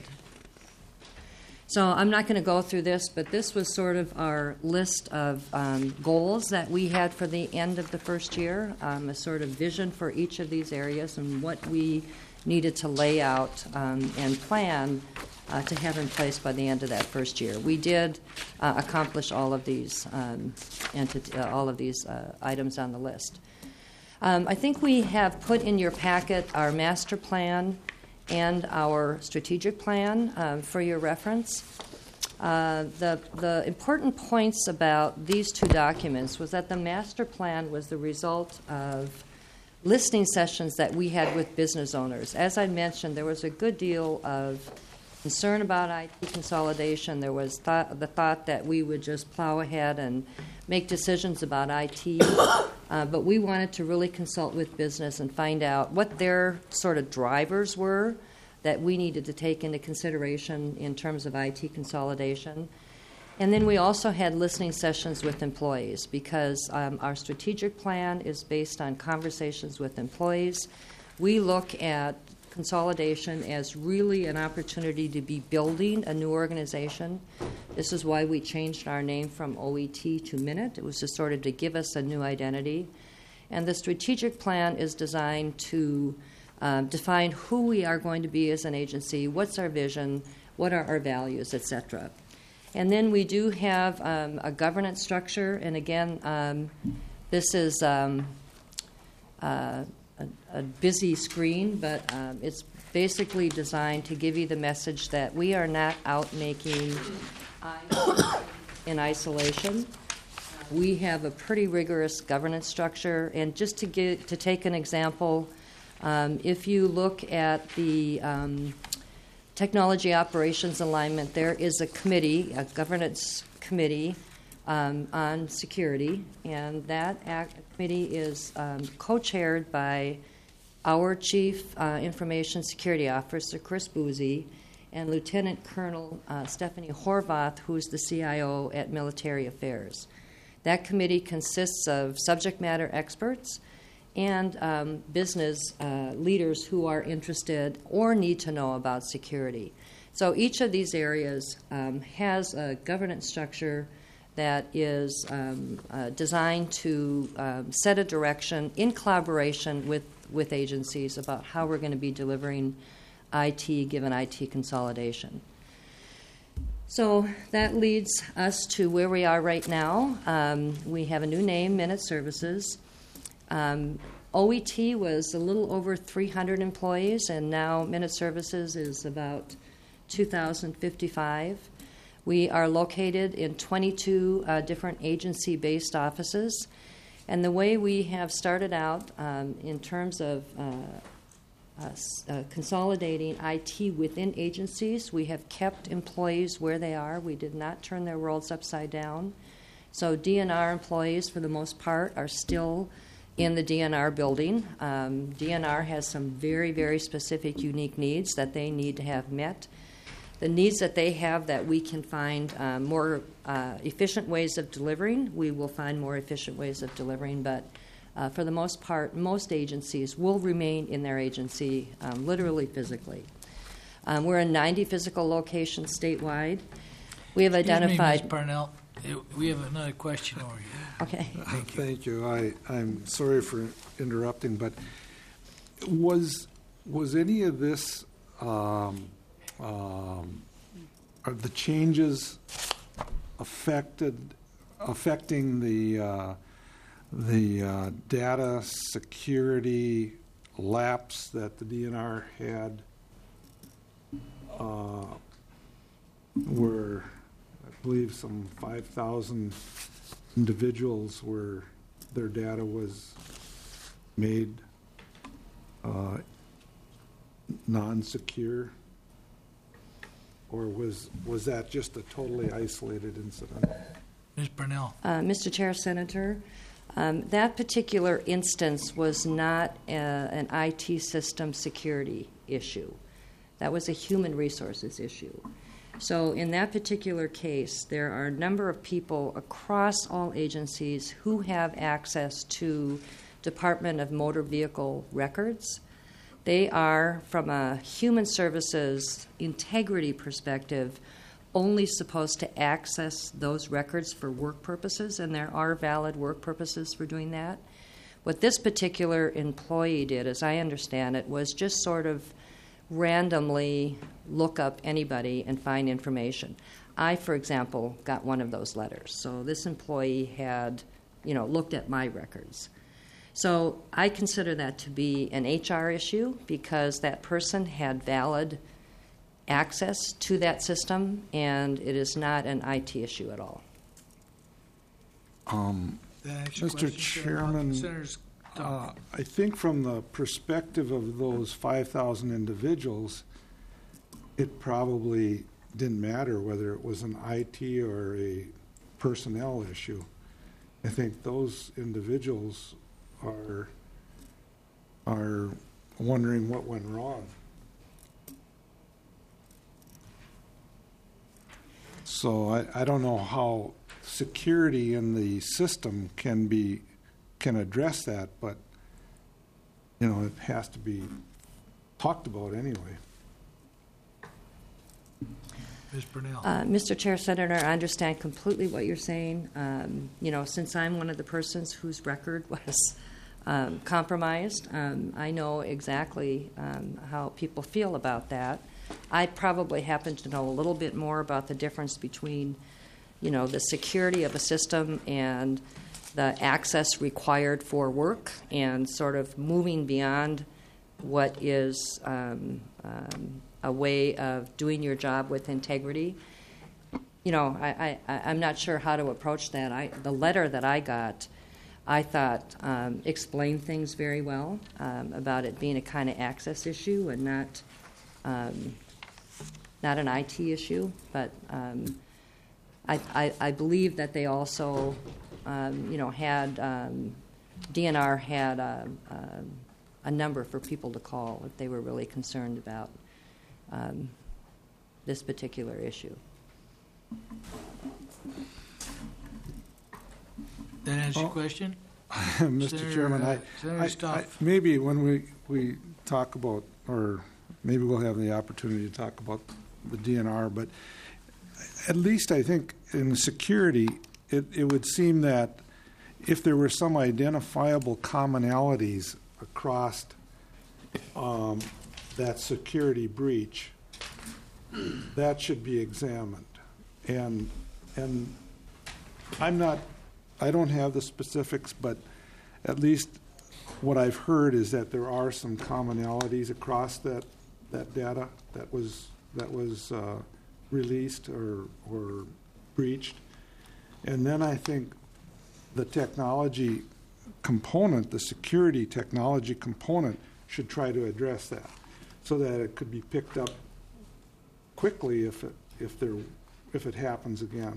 So I'm not going to go through this, but this was sort of our list of um, goals that we had for the end of the first year, um, a sort of vision for each of these areas and what we needed to lay out um, and plan uh, to have in place by the end of that first year. We did uh, accomplish all of these um, entity, uh, all of these uh, items on the list. Um, I think we have put in your packet our master plan and our strategic plan uh, for your reference. Uh, the, the important points about these two documents was that the master plan was the result of listening sessions that we had with business owners. As I mentioned, there was a good deal of concern about I T consolidation. There was thought, the thought that we would just plow ahead and make decisions about I T, uh, but we wanted to really consult with business and find out what their sort of drivers were that we needed to take into consideration in terms of I T consolidation. And then we also had listening sessions with employees because um, our strategic plan is based on conversations with employees. We look at consolidation as really an opportunity to be building a new organization. This is why we changed our name from O E T to Minute. It was just sort of to give us a new identity. And the strategic plan is designed to um, define who we are going to be as an agency, what's our vision, what are our values, et cetera. And then we do have um, a governance structure, and again, um, this is um, uh, a, a busy screen, but um, it's basically designed to give you the message that we are not out making in isolation. We have a pretty rigorous governance structure, and just to get to take an example, um, if you look at the um, Technology Operations Alignment, there is a committee, a governance committee um, on security, and that act, committee is um, co-chaired by our Chief uh, Information Security Officer, Chris Boozy, and Lieutenant Colonel uh, Stephanie Horvath, who's the C I O at Military Affairs. That committee consists of subject matter experts and um, business uh, leaders who are interested or need to know about security. So each of these areas um, has a governance structure that is um, uh, designed to um, set a direction in collaboration with, with agencies about how we're going to be delivering I T given I T consolidation. So that leads us to where we are right now. Um, we have a new name, Minute Services. Um, O E T was a little over three hundred employees, and now Minute Services is about two thousand fifty-five. We are located in twenty-two uh, different agency-based offices. And the way we have started out um, in terms of uh, uh, uh, consolidating I T within agencies, we have kept employees where they are. We did not turn their worlds upside down. So D N R employees, for the most part, are still in the D N R building. Um, D N R has some very, very specific, unique needs that they need to have met. The needs that they have that we can find uh, more uh, efficient ways of delivering, we will find more efficient ways of delivering. But uh, for the most part, most agencies will remain in their agency, um, literally, physically. Um, we're in ninety physical locations statewide. We have identified. Excuse me, Miz Parnell. We have another question over here. Okay. Thank you. Thank you. I, I'm sorry for interrupting, but was was any of this um, um, are the changes affected affecting the uh, the uh, data security lapse that the D N R had? Uh, were I believe some five thousand individuals where their data was made uh, non-secure, or was was that just a totally isolated incident? Miz Parnell. Uh, Mister Chair, Senator, um, that particular instance was not uh, an I T system security issue. That was a human resources issue. So in that particular case, there are a number of people across all agencies who have access to Department of Motor Vehicle records. They are, from a human services integrity perspective, only supposed to access those records for work purposes, and there are valid work purposes for doing that. What this particular employee did, as I understand it, was just sort of randomly look up anybody and find information. I, for example, got one of those letters. So this employee had, you know, looked at my records. So I consider that to be an H R issue because that person had valid access to that system, and it is not an I T issue at all. Um, Mister Mister Chairman, Uh, I think from the perspective of those five thousand individuals, it probably didn't matter whether it was an I T or a personnel issue. I think those individuals are are wondering what went wrong. So I, I don't know how security in the system can be can address that, but you know, it has to be talked about anyway. Miz Purnell. Uh, Mister Chair, Senator, I understand completely what you're saying. Um, you know, since I'm one of the persons whose record was um, compromised, um, I know exactly um, how people feel about that. I probably happen to know a little bit more about the difference between, you know, the security of a system and the access required for work, and sort of moving beyond what is um, um, a way of doing your job with integrity. You know, I, I, I'm not sure how to approach that. I, the letter that I got, I thought um, explained things very well um, about it being a kind of access issue and not um, not an I T issue. But um, I, I, I believe that they also Um, you know, had um, D N R had a, a, a number for people to call if they were really concerned about um, this particular issue. That answer your Oh. question? Mister Senator, Chairman, uh, I, Senator I, Stoff. I, maybe when we, we talk about, or maybe we'll have the opportunity to talk about the D N R, but at least I think in security, it, it would seem that if there were some identifiable commonalities across um, that security breach, that should be examined. And, and I'm not, I don't have the specifics, but at least what I've heard is that there are some commonalities across that, that data that was, that was uh, released or, or breached. And then I think the technology component, the security technology component, should try to address that so that it could be picked up quickly if it, if there, if it happens again.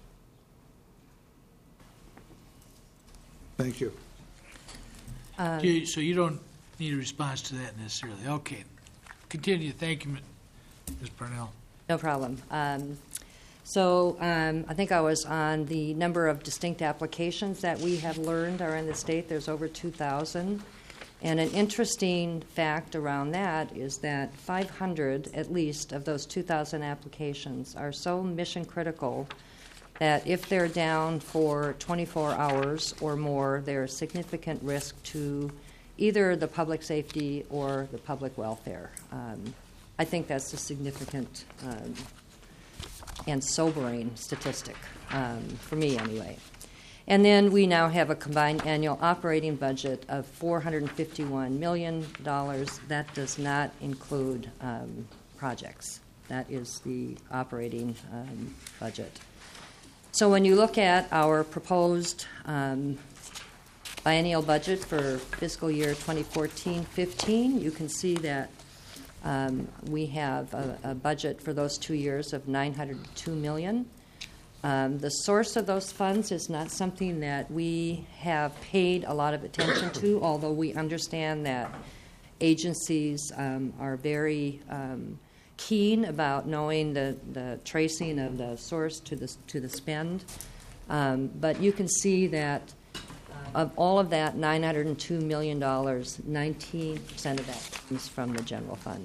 Thank you. Okay, so you don't need a response to that necessarily. Okay. Continue. Thank you, Miz Parnell. No problem. Um, So um, I think I was on the number of distinct applications that we have learned are in the state. There's over two thousand. And an interesting fact around that is that five hundred, at least, of those two thousand applications are so mission critical that if they're down for twenty-four hours or more, they're a significant risk to either the public safety or the public welfare. Um, I think that's a significant um, and sobering statistic, um, for me anyway. And then we now have a combined annual operating budget of four hundred fifty-one million dollars. That does not include um, projects. That is the operating um, budget. So when you look at our proposed um, biennial budget for fiscal year twenty fourteen fifteen, you can see that Um, we have a, a budget for those two years of nine hundred two million dollars. Um, the source of those funds is not something that we have paid a lot of attention to, although we understand that agencies um, are very um, keen about knowing the, the tracing of the source to the, to the spend. Um, but you can see that of all of that nine hundred two million dollars, nineteen percent of that comes from the general fund.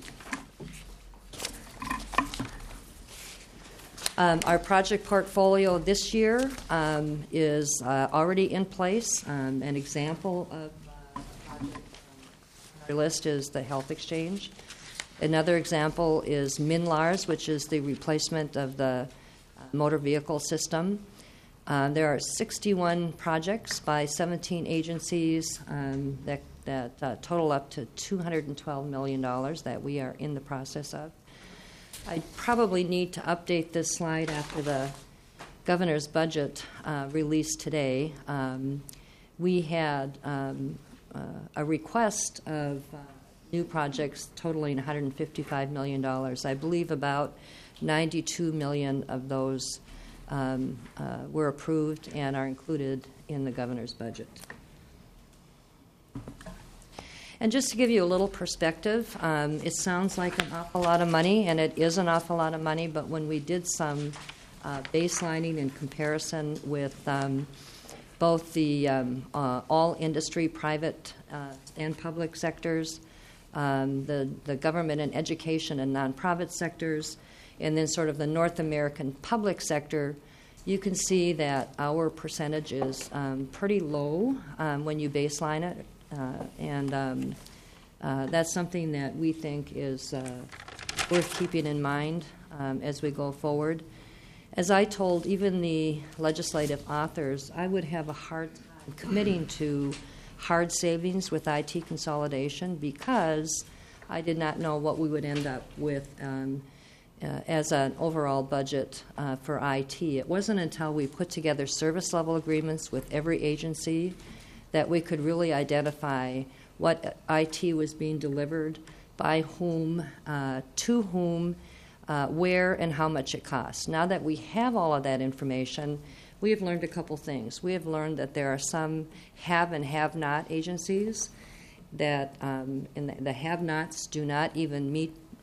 Um, our project portfolio this year um, is uh, already in place. Um, an example of uh, project on our list is the Health Exchange. Another example is MNLARS, which is the replacement of the uh, motor vehicle system. Uh, there are sixty-one projects by seventeen agencies um, that, that uh, total up to two hundred twelve million dollars that we are in the process of. I probably need to update this slide after the governor's budget uh, released today. Um, we had um, uh, a request of uh, new projects totaling one hundred fifty-five million dollars. I believe about ninety-two million dollars of those Um, uh, were approved and are included in the governor's budget. And just to give you a little perspective, um, it sounds like an awful lot of money, and it is an awful lot of money, but when we did some uh, baselining in comparison with um, both the um, uh, all industry, private uh, and public sectors, um, the, the government and education and nonprofit sectors, and then sort of the North American public sector, you can see that our percentage is um, pretty low um, when you baseline it. Uh, and um, uh, that's something that we think is uh, worth keeping in mind um, as we go forward. As I told even the legislative authors, I would have a hard time committing to hard savings with I T consolidation because I did not know what we would end up with um, Uh, as an overall budget uh, for I T. It wasn't until we put together service level agreements with every agency that we could really identify what I T was being delivered, by whom, uh, to whom, uh, where, and how much it costs. Now that we have all of that information, we have learned a couple things. We have learned that there are some have and have not agencies, that um, and the have nots do not even meet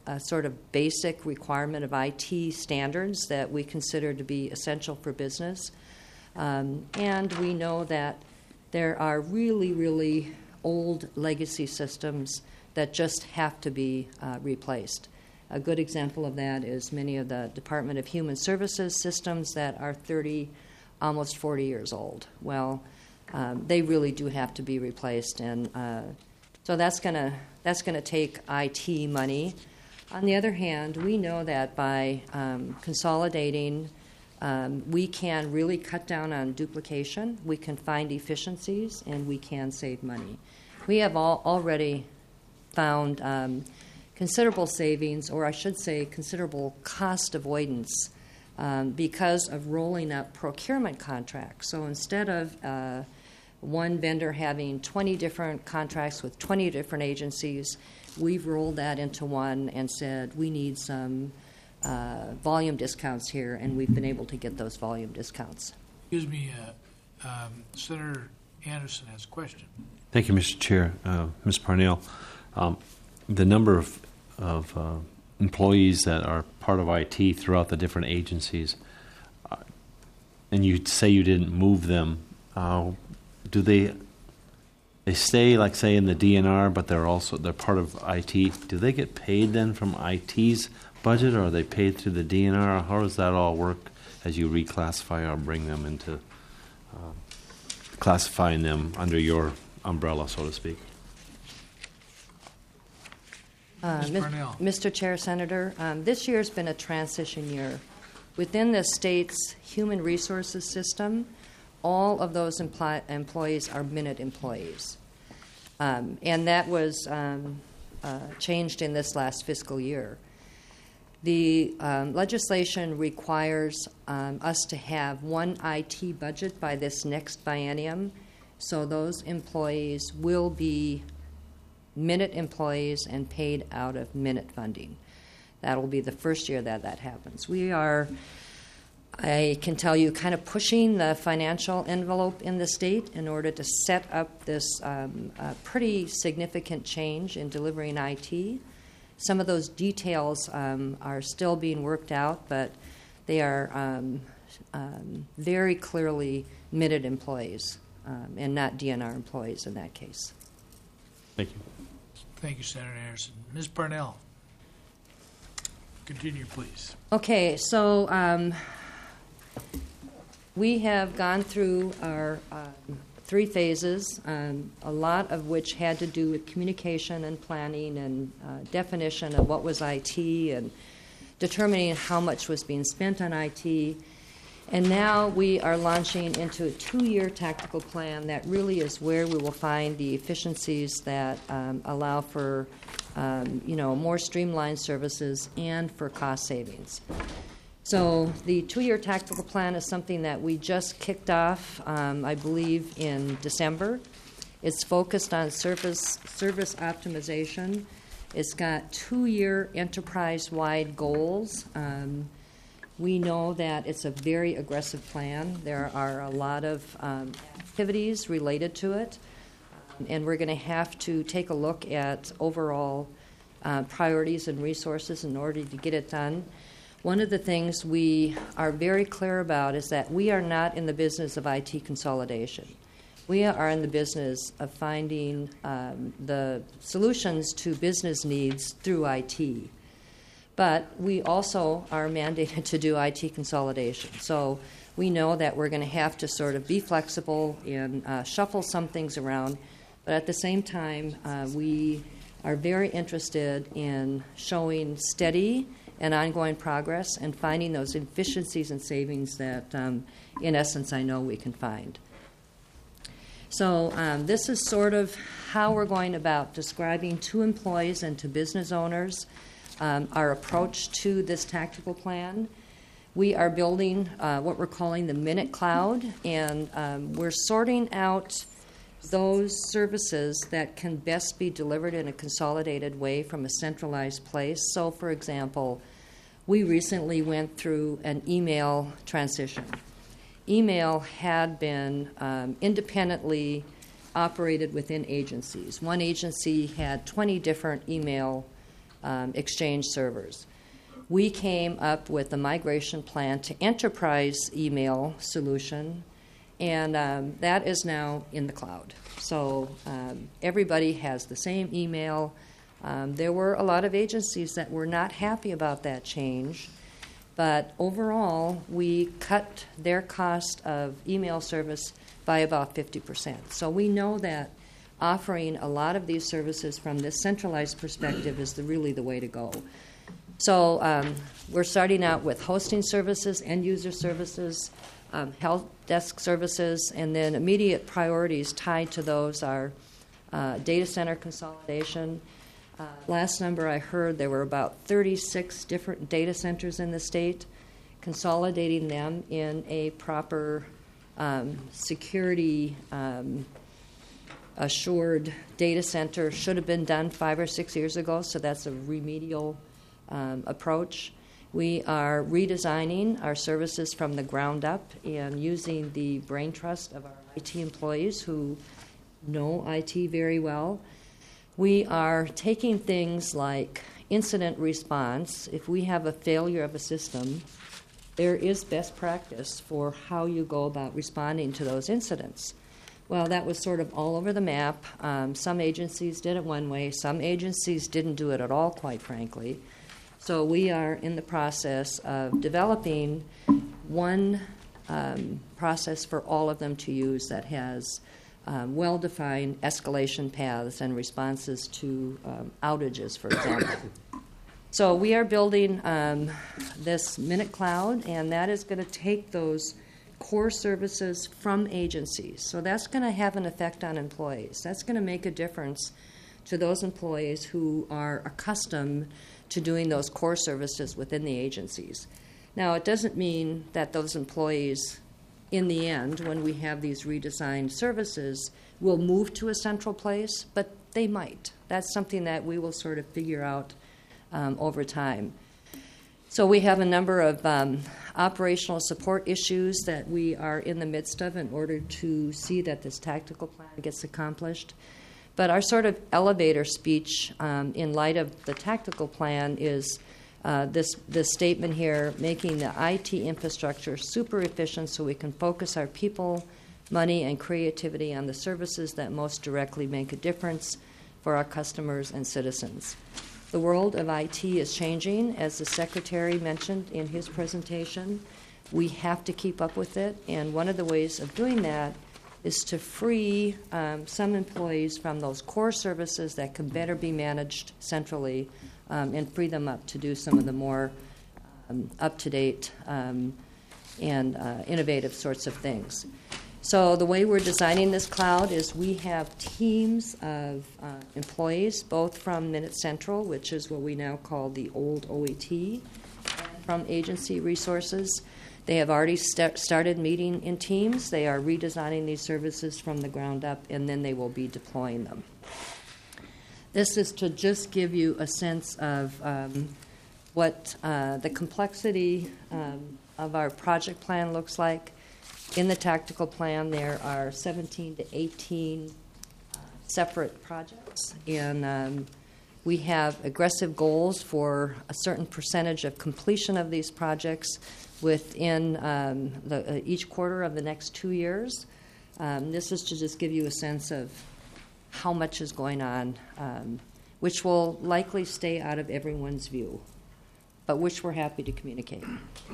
a sort of basic requirement of I T standards that we consider to be essential for business. Um, and we know that there are really, really old legacy systems that just have to be uh, replaced. A good example of that is many of the Department of Human Services systems that are thirty, almost forty years old. Well, um, they really do have to be replaced, and uh, so that's going to that's going to take I T money. On the other hand, we know that by um, consolidating, um, we can really cut down on duplication. We can find efficiencies, and we can save money. We have all already found um, considerable savings, or I should say considerable cost avoidance, um, because of rolling up procurement contracts. So instead of uh, one vendor having twenty different contracts with twenty different agencies, we've rolled that into one and said we need some uh, volume discounts here, and we've been able to get those volume discounts. Excuse me, uh, um, Senator Anderson has a question. Thank you, Mister Chair. Uh, Miz Parnell, um, the number of, of uh, employees that are part of I T throughout the different agencies, uh, and you say you didn't move them, uh, do they they stay, like, say, in the D N R, but they're also they're part of I T? Do they get paid then from I T's budget, or are they paid through the D N R? How does that all work as you reclassify or bring them into uh, classifying them under your umbrella, so to speak? Uh, Miz Parnell. Mister Chair, Senator, um, this year's been a transition year. Within the state's human resources system, all of those empl- employees are minute employees. Um, and that was um, uh, changed in this last fiscal year. The um, legislation requires um, us to have one I T budget by this next biennium, so those employees will be minute employees and paid out of minute funding. That will be the first year that that happens. We are, I can tell you, kind of pushing the financial envelope in the state in order to set up this um, uh, pretty significant change in delivering I T. Some of those details um, are still being worked out, but they are um, um, very clearly minute employees um, and not D N R employees in that case. Thank you. Thank you, Senator Anderson. Miz Parnell, continue, please. Okay, so um, we have gone through our uh, three phases, um, a lot of which had to do with communication and planning and uh, definition of what was I T and determining how much was being spent on I T. And now we are launching into a two-year tactical plan that really is where we will find the efficiencies that um, allow for, um, you know, more streamlined services and for cost savings. So the two-year tactical plan is something that we just kicked off, um, I believe, in December. It's focused on service service optimization. It's got two-year enterprise-wide goals. Um, We know that it's a very aggressive plan. There are a lot of um, activities related to it, and we're going to have to take a look at overall uh, priorities and resources in order to get it done. One of the things we are very clear about is that we are not in the business of I T consolidation. We are in the business of finding um, the solutions to business needs through I T. But we also are mandated to do I T consolidation. So we know that we're going to have to sort of be flexible and uh, shuffle some things around. But at the same time, uh, we are very interested in showing steady and ongoing progress and finding those efficiencies and savings that, um, in essence, I know we can find. So um, this is sort of how we're going about describing to employees and to business owners Um, our approach to this tactical plan. We are building uh, what we're calling the Minute Cloud, and um, we're sorting out those services that can best be delivered in a consolidated way from a centralized place. So, for example, we recently went through an email transition. Email had been um, independently operated within agencies. One agency had twenty different email um, Exchange servers. We came up with a migration plan to enterprise email solution, and um, that is now in the cloud. So um, everybody has the same email. Um, there were a lot of agencies that were not happy about that change, but overall, we cut their cost of email service by about fifty percent. So we know that offering a lot of these services from this centralized perspective is the, really the way to go. So um, we're starting out with hosting services, end-user services, um, help desk services, and then immediate priorities tied to those are uh, data center consolidation. Uh, last number I heard, there were about thirty-six different data centers in the state. Consolidating them in a proper um, security um, assured data center should have been done five or six years ago, so that's a remedial um, approach. We are redesigning our services from the ground up and using the brain trust of our I T employees who know I T very well. We are taking things like incident response. If we have a failure of a system, there is best practice for how you go about responding to those incidents. Well, that was sort of all over the map. Um, some agencies did it one way. Some agencies didn't do it at all, quite frankly. So we are in the process of developing one um, process for all of them to use that has um, well-defined escalation paths and responses to um, outages, for example. So we are building um, this Minute Cloud, and that is going to take those core services from agencies. So that's going to have an effect on employees. That's going to make a difference to those employees who are accustomed to doing those core services within the agencies. Now, it doesn't mean that those employees, in the end, when we have these redesigned services, will move to a central place, but they might. That's something that we will sort of figure out um, over time. So we have a number of um, operational support issues that we are in the midst of in order to see that this tactical plan gets accomplished. But our sort of elevator speech um, in light of the tactical plan is uh, this, this statement here, making the I T infrastructure super efficient so we can focus our people, money, and creativity on the services that most directly make a difference for our customers and citizens. The world of I T is changing, as the Secretary mentioned in his presentation. We have to keep up with it, and one of the ways of doing that is to free um, some employees from those core services that can better be managed centrally um, and free them up to do some of the more um, up-to-date um, and uh, innovative sorts of things. So the way we're designing this cloud is we have teams of uh, employees, both from Minute Central, which is what we now call the old O E T, and from agency resources. They have already st- started meeting in teams. They are redesigning these services from the ground up, and then they will be deploying them. This is to just give you a sense of um, what uh, the complexity um, of our project plan looks like. In the tactical plan, there are seventeen to eighteen uh, separate projects, and um, we have aggressive goals for a certain percentage of completion of these projects within um, the, uh, each quarter of the next two years. Um, this is to just give you a sense of how much is going on, um, which will likely stay out of everyone's view, but which we're happy to communicate.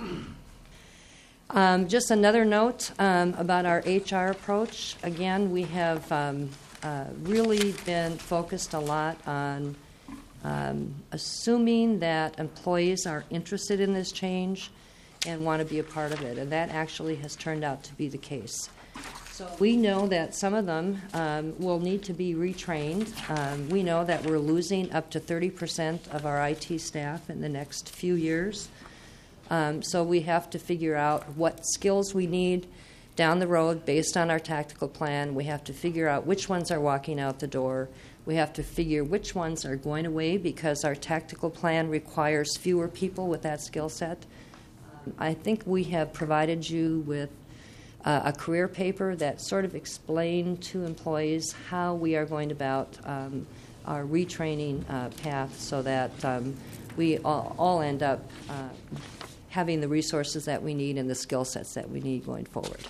Um, just another note um, about our H R approach. Again, we have um, uh, really been focused a lot on um, assuming that employees are interested in this change and want to be a part of it, and that actually has turned out to be the case. So we know that some of them um, will need to be retrained. Um, we know that we're losing up to thirty percent of our I T staff in the next few years. Um, so we have to figure out what skills we need down the road based on our tactical plan. We have to figure out which ones are walking out the door. We have to figure which ones are going away because our tactical plan requires fewer people with that skill set. Um, I think we have provided you with uh, a career paper that sort of explained to employees how we are going about um, our retraining uh, path so that um, we all, all end up uh, having the resources that we need and the skill sets that we need going forward.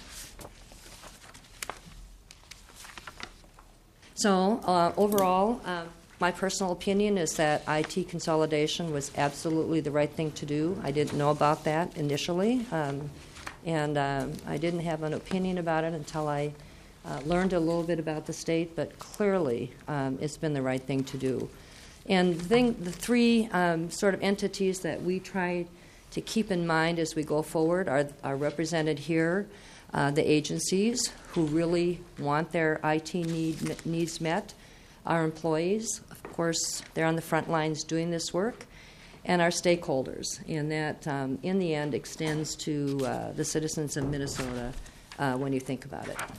So uh, overall, uh, my personal opinion is that I T consolidation was absolutely the right thing to do. I didn't know about that initially, um, and um, I didn't have an opinion about it until I uh, learned a little bit about the state, but clearly um, it's been the right thing to do. And the, thing, the three um, sort of entities that we try to keep in mind as we go forward are, are represented here. Uh, the agencies who really want their I T need, needs met, our employees, of course, they're on the front lines doing this work, and our stakeholders. And that, um, in the end, extends to uh, the citizens of Minnesota uh, when you think about it.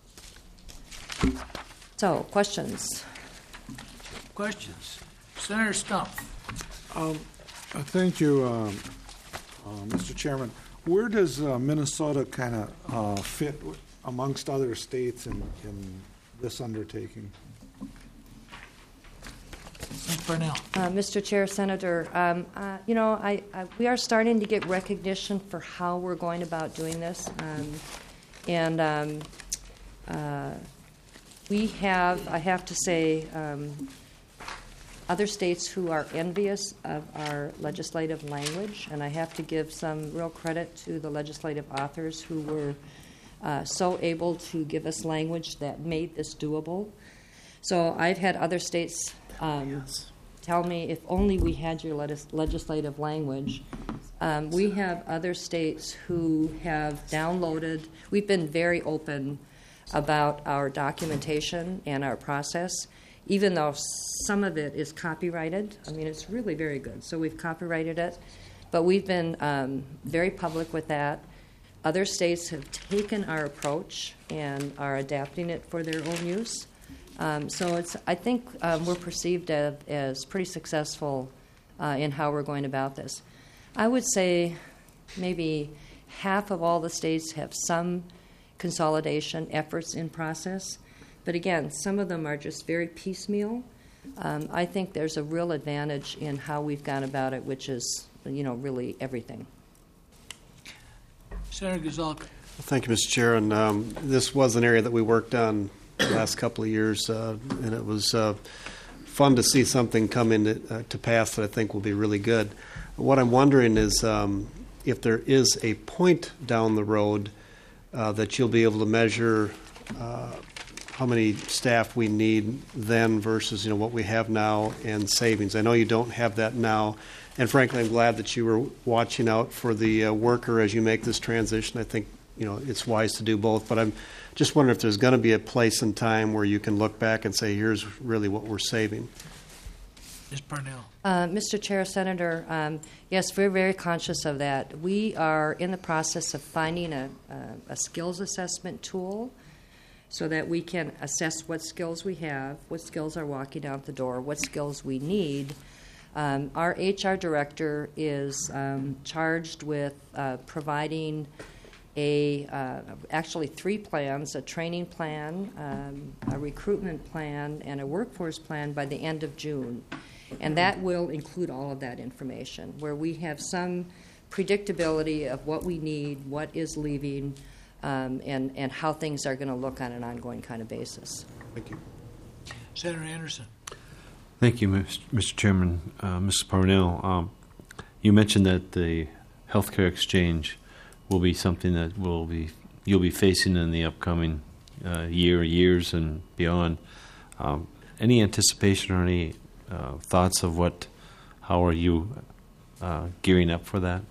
So, questions? Questions? Senator Stump. Um, uh, thank you, um, uh, Mister Chairman. Where does uh, Minnesota kind of uh, fit w- amongst other states in, in this undertaking? Miz Parnell. Uh, Mister Chair, Senator, um, uh, you know, I, I, we are starting to get recognition for how we're going about doing this. Um, and um, uh, we have, I have to say, um, other states who are envious of our legislative language, and I have to give some real credit to the legislative authors who were uh, so able to give us language that made this doable. So I've had other states um, yes. tell me, if only we had your legis- legislative language. Um, we have other states who have downloaded, we've been very open about our documentation and our process, even though some of it is copyrighted. I mean, it's really very good. So we've copyrighted it, but we've been um, very public with that. Other states have taken our approach and are adapting it for their own use. Um, so it's, I think um, we're perceived as, as pretty successful uh, in how we're going about this. I would say maybe half of all the states have some consolidation efforts in process. But again, some of them are just very piecemeal. Um, I think there's a real advantage in how we've gone about it, which is, you know, really everything. Senator Gazalka. Thank you, Mister Chair. And um, this was an area that we worked on the last couple of years, uh, and it was uh, fun to see something come into uh, to pass that I think will be really good. What I'm wondering is um, if there is a point down the road uh, that you'll be able to measure uh, how many staff we need then versus, you know, what we have now and savings. I know you don't have that now, and frankly, I'm glad that you were watching out for the uh, worker as you make this transition. I think, you know, it's wise to do both, but I'm just wondering if there's going to be a place and time where you can look back and say, here's really what we're saving. Miz Parnell. Uh, Mister Chair, Senator, um, yes, we're very conscious of that. We are in the process of finding a, a, a skills assessment tool so that we can assess what skills we have, what skills are walking out the door, what skills we need. Um, our H R director is um, charged with uh, providing a uh, actually three plans, a training plan, um, a recruitment plan, and a workforce plan by the end of June. And that will include all of that information, where we have some predictability of what we need, what is leaving, Um, and, and how things are going to look on an ongoing kind of basis. Thank you. Senator Anderson. Thank you, Mister Chairman. Uh, Miz Parnell, um, you mentioned that the healthcare exchange will be something that will be you'll be facing in the upcoming uh, year, years, and beyond. Um, any anticipation or any uh, thoughts of what? How are you uh, gearing up for that?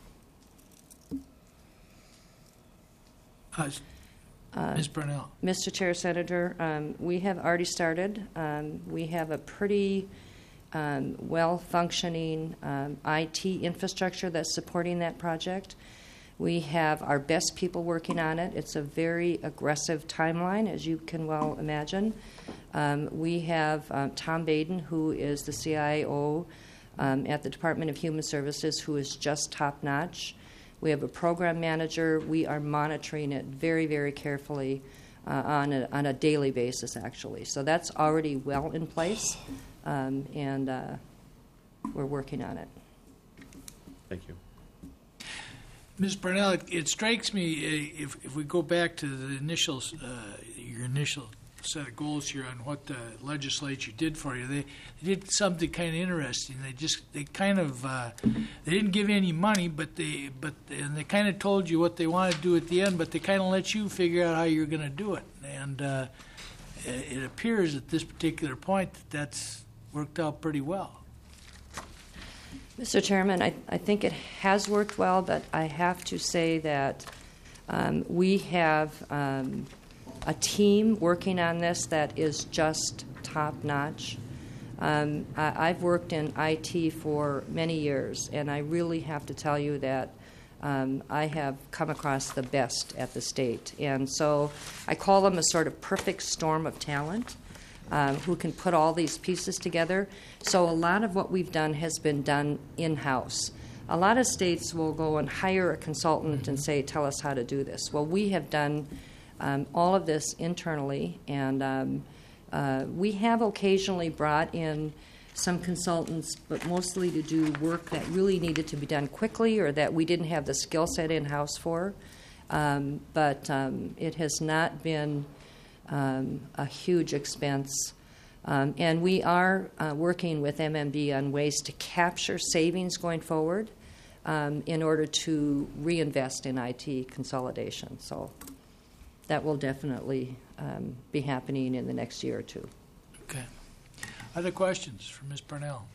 Uh, Miz Parnell. Mister Chair, Senator, um, we have already started. Um, we have a pretty um, well-functioning um, I T infrastructure that's supporting that project. We have our best people working on it. It's a very aggressive timeline, as you can well imagine. Um, we have um, Tom Baden, who is the C I O um, at the Department of Human Services, who is just top-notch. We have a program manager. We are monitoring it very, very carefully uh, on a, on a daily basis, actually. So that's already well in place, um, and uh, we're working on it. Thank you. Miz Parnell, it, it strikes me, uh, if, if we go back to the initial, uh, your initial set of goals here on what the legislature did for you, they, they did something kind of interesting. They just, they kind of, uh, they didn't give you any money, but they, but, and they kind of told you what they want to do at the end, but they kind of let you figure out how you're going to do it. And uh, it, it appears at this particular point that that's worked out pretty well. Mister Chairman, I, I think it has worked well, but I have to say that um, we have um, a team working on this that is just top-notch. Um, I, I've worked in I T for many years, and I really have to tell you that um, I have come across the best at the state. And so I call them a sort of perfect storm of talent. Um, who can put all these pieces together. So a lot of what we've done has been done in-house. A lot of states will go and hire a consultant and say, tell us how to do this. Well, we have done um, all of this internally, and um, uh, we have occasionally brought in some consultants, but mostly to do work that really needed to be done quickly or that we didn't have the skill set in-house for. Um, but um, it has not been Um, a huge expense. Um, and we are uh, working with M M B on ways to capture savings going forward um, in order to reinvest in I T consolidation. So that will definitely um, be happening in the next year or two. Okay. Other questions for Miz Parnell?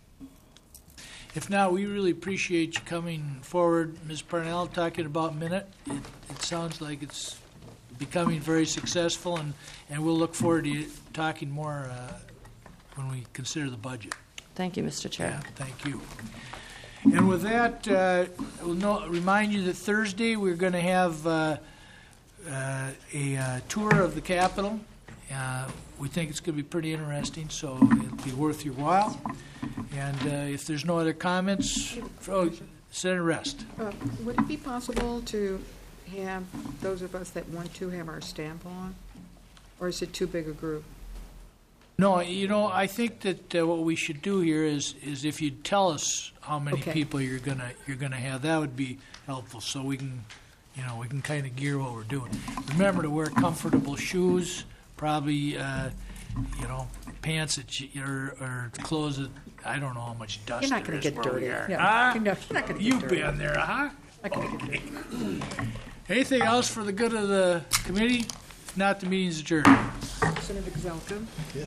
If not, we really appreciate you coming forward, Miz Parnell, talking about Minute. It, it sounds like it's becoming very successful, and, and we'll look forward to talking more uh, when we consider the budget. Thank you, Mister Chair. Yeah, thank you. And with that, uh, we'll know, remind you that Thursday we're going to have uh, uh, a uh, tour of the Capitol. Uh, we think it's going to be pretty interesting, so it'll be worth your while. And uh, if there's no other comments, oh, Senator Rest. Uh, would it be possible to have those of us that want to have our stamp on, or is it too big a group? No, you know, I think that uh, what we should do here is is if you tell us how many Okay. people you're gonna you're gonna have, that would be helpful, so we can, you know, we can kind of gear what we're doing. Remember to wear comfortable shoes, probably, uh, you know, pants that you, or, or clothes that I don't know how much dust. You're not there going to is get where we dirty. are. Yeah. Huh? You're not, you're not going to get You've dirty. been there, huh? Not gonna get dirty. Anything else for the good of the committee? If not, the meeting's adjourned. Senator Gazelka?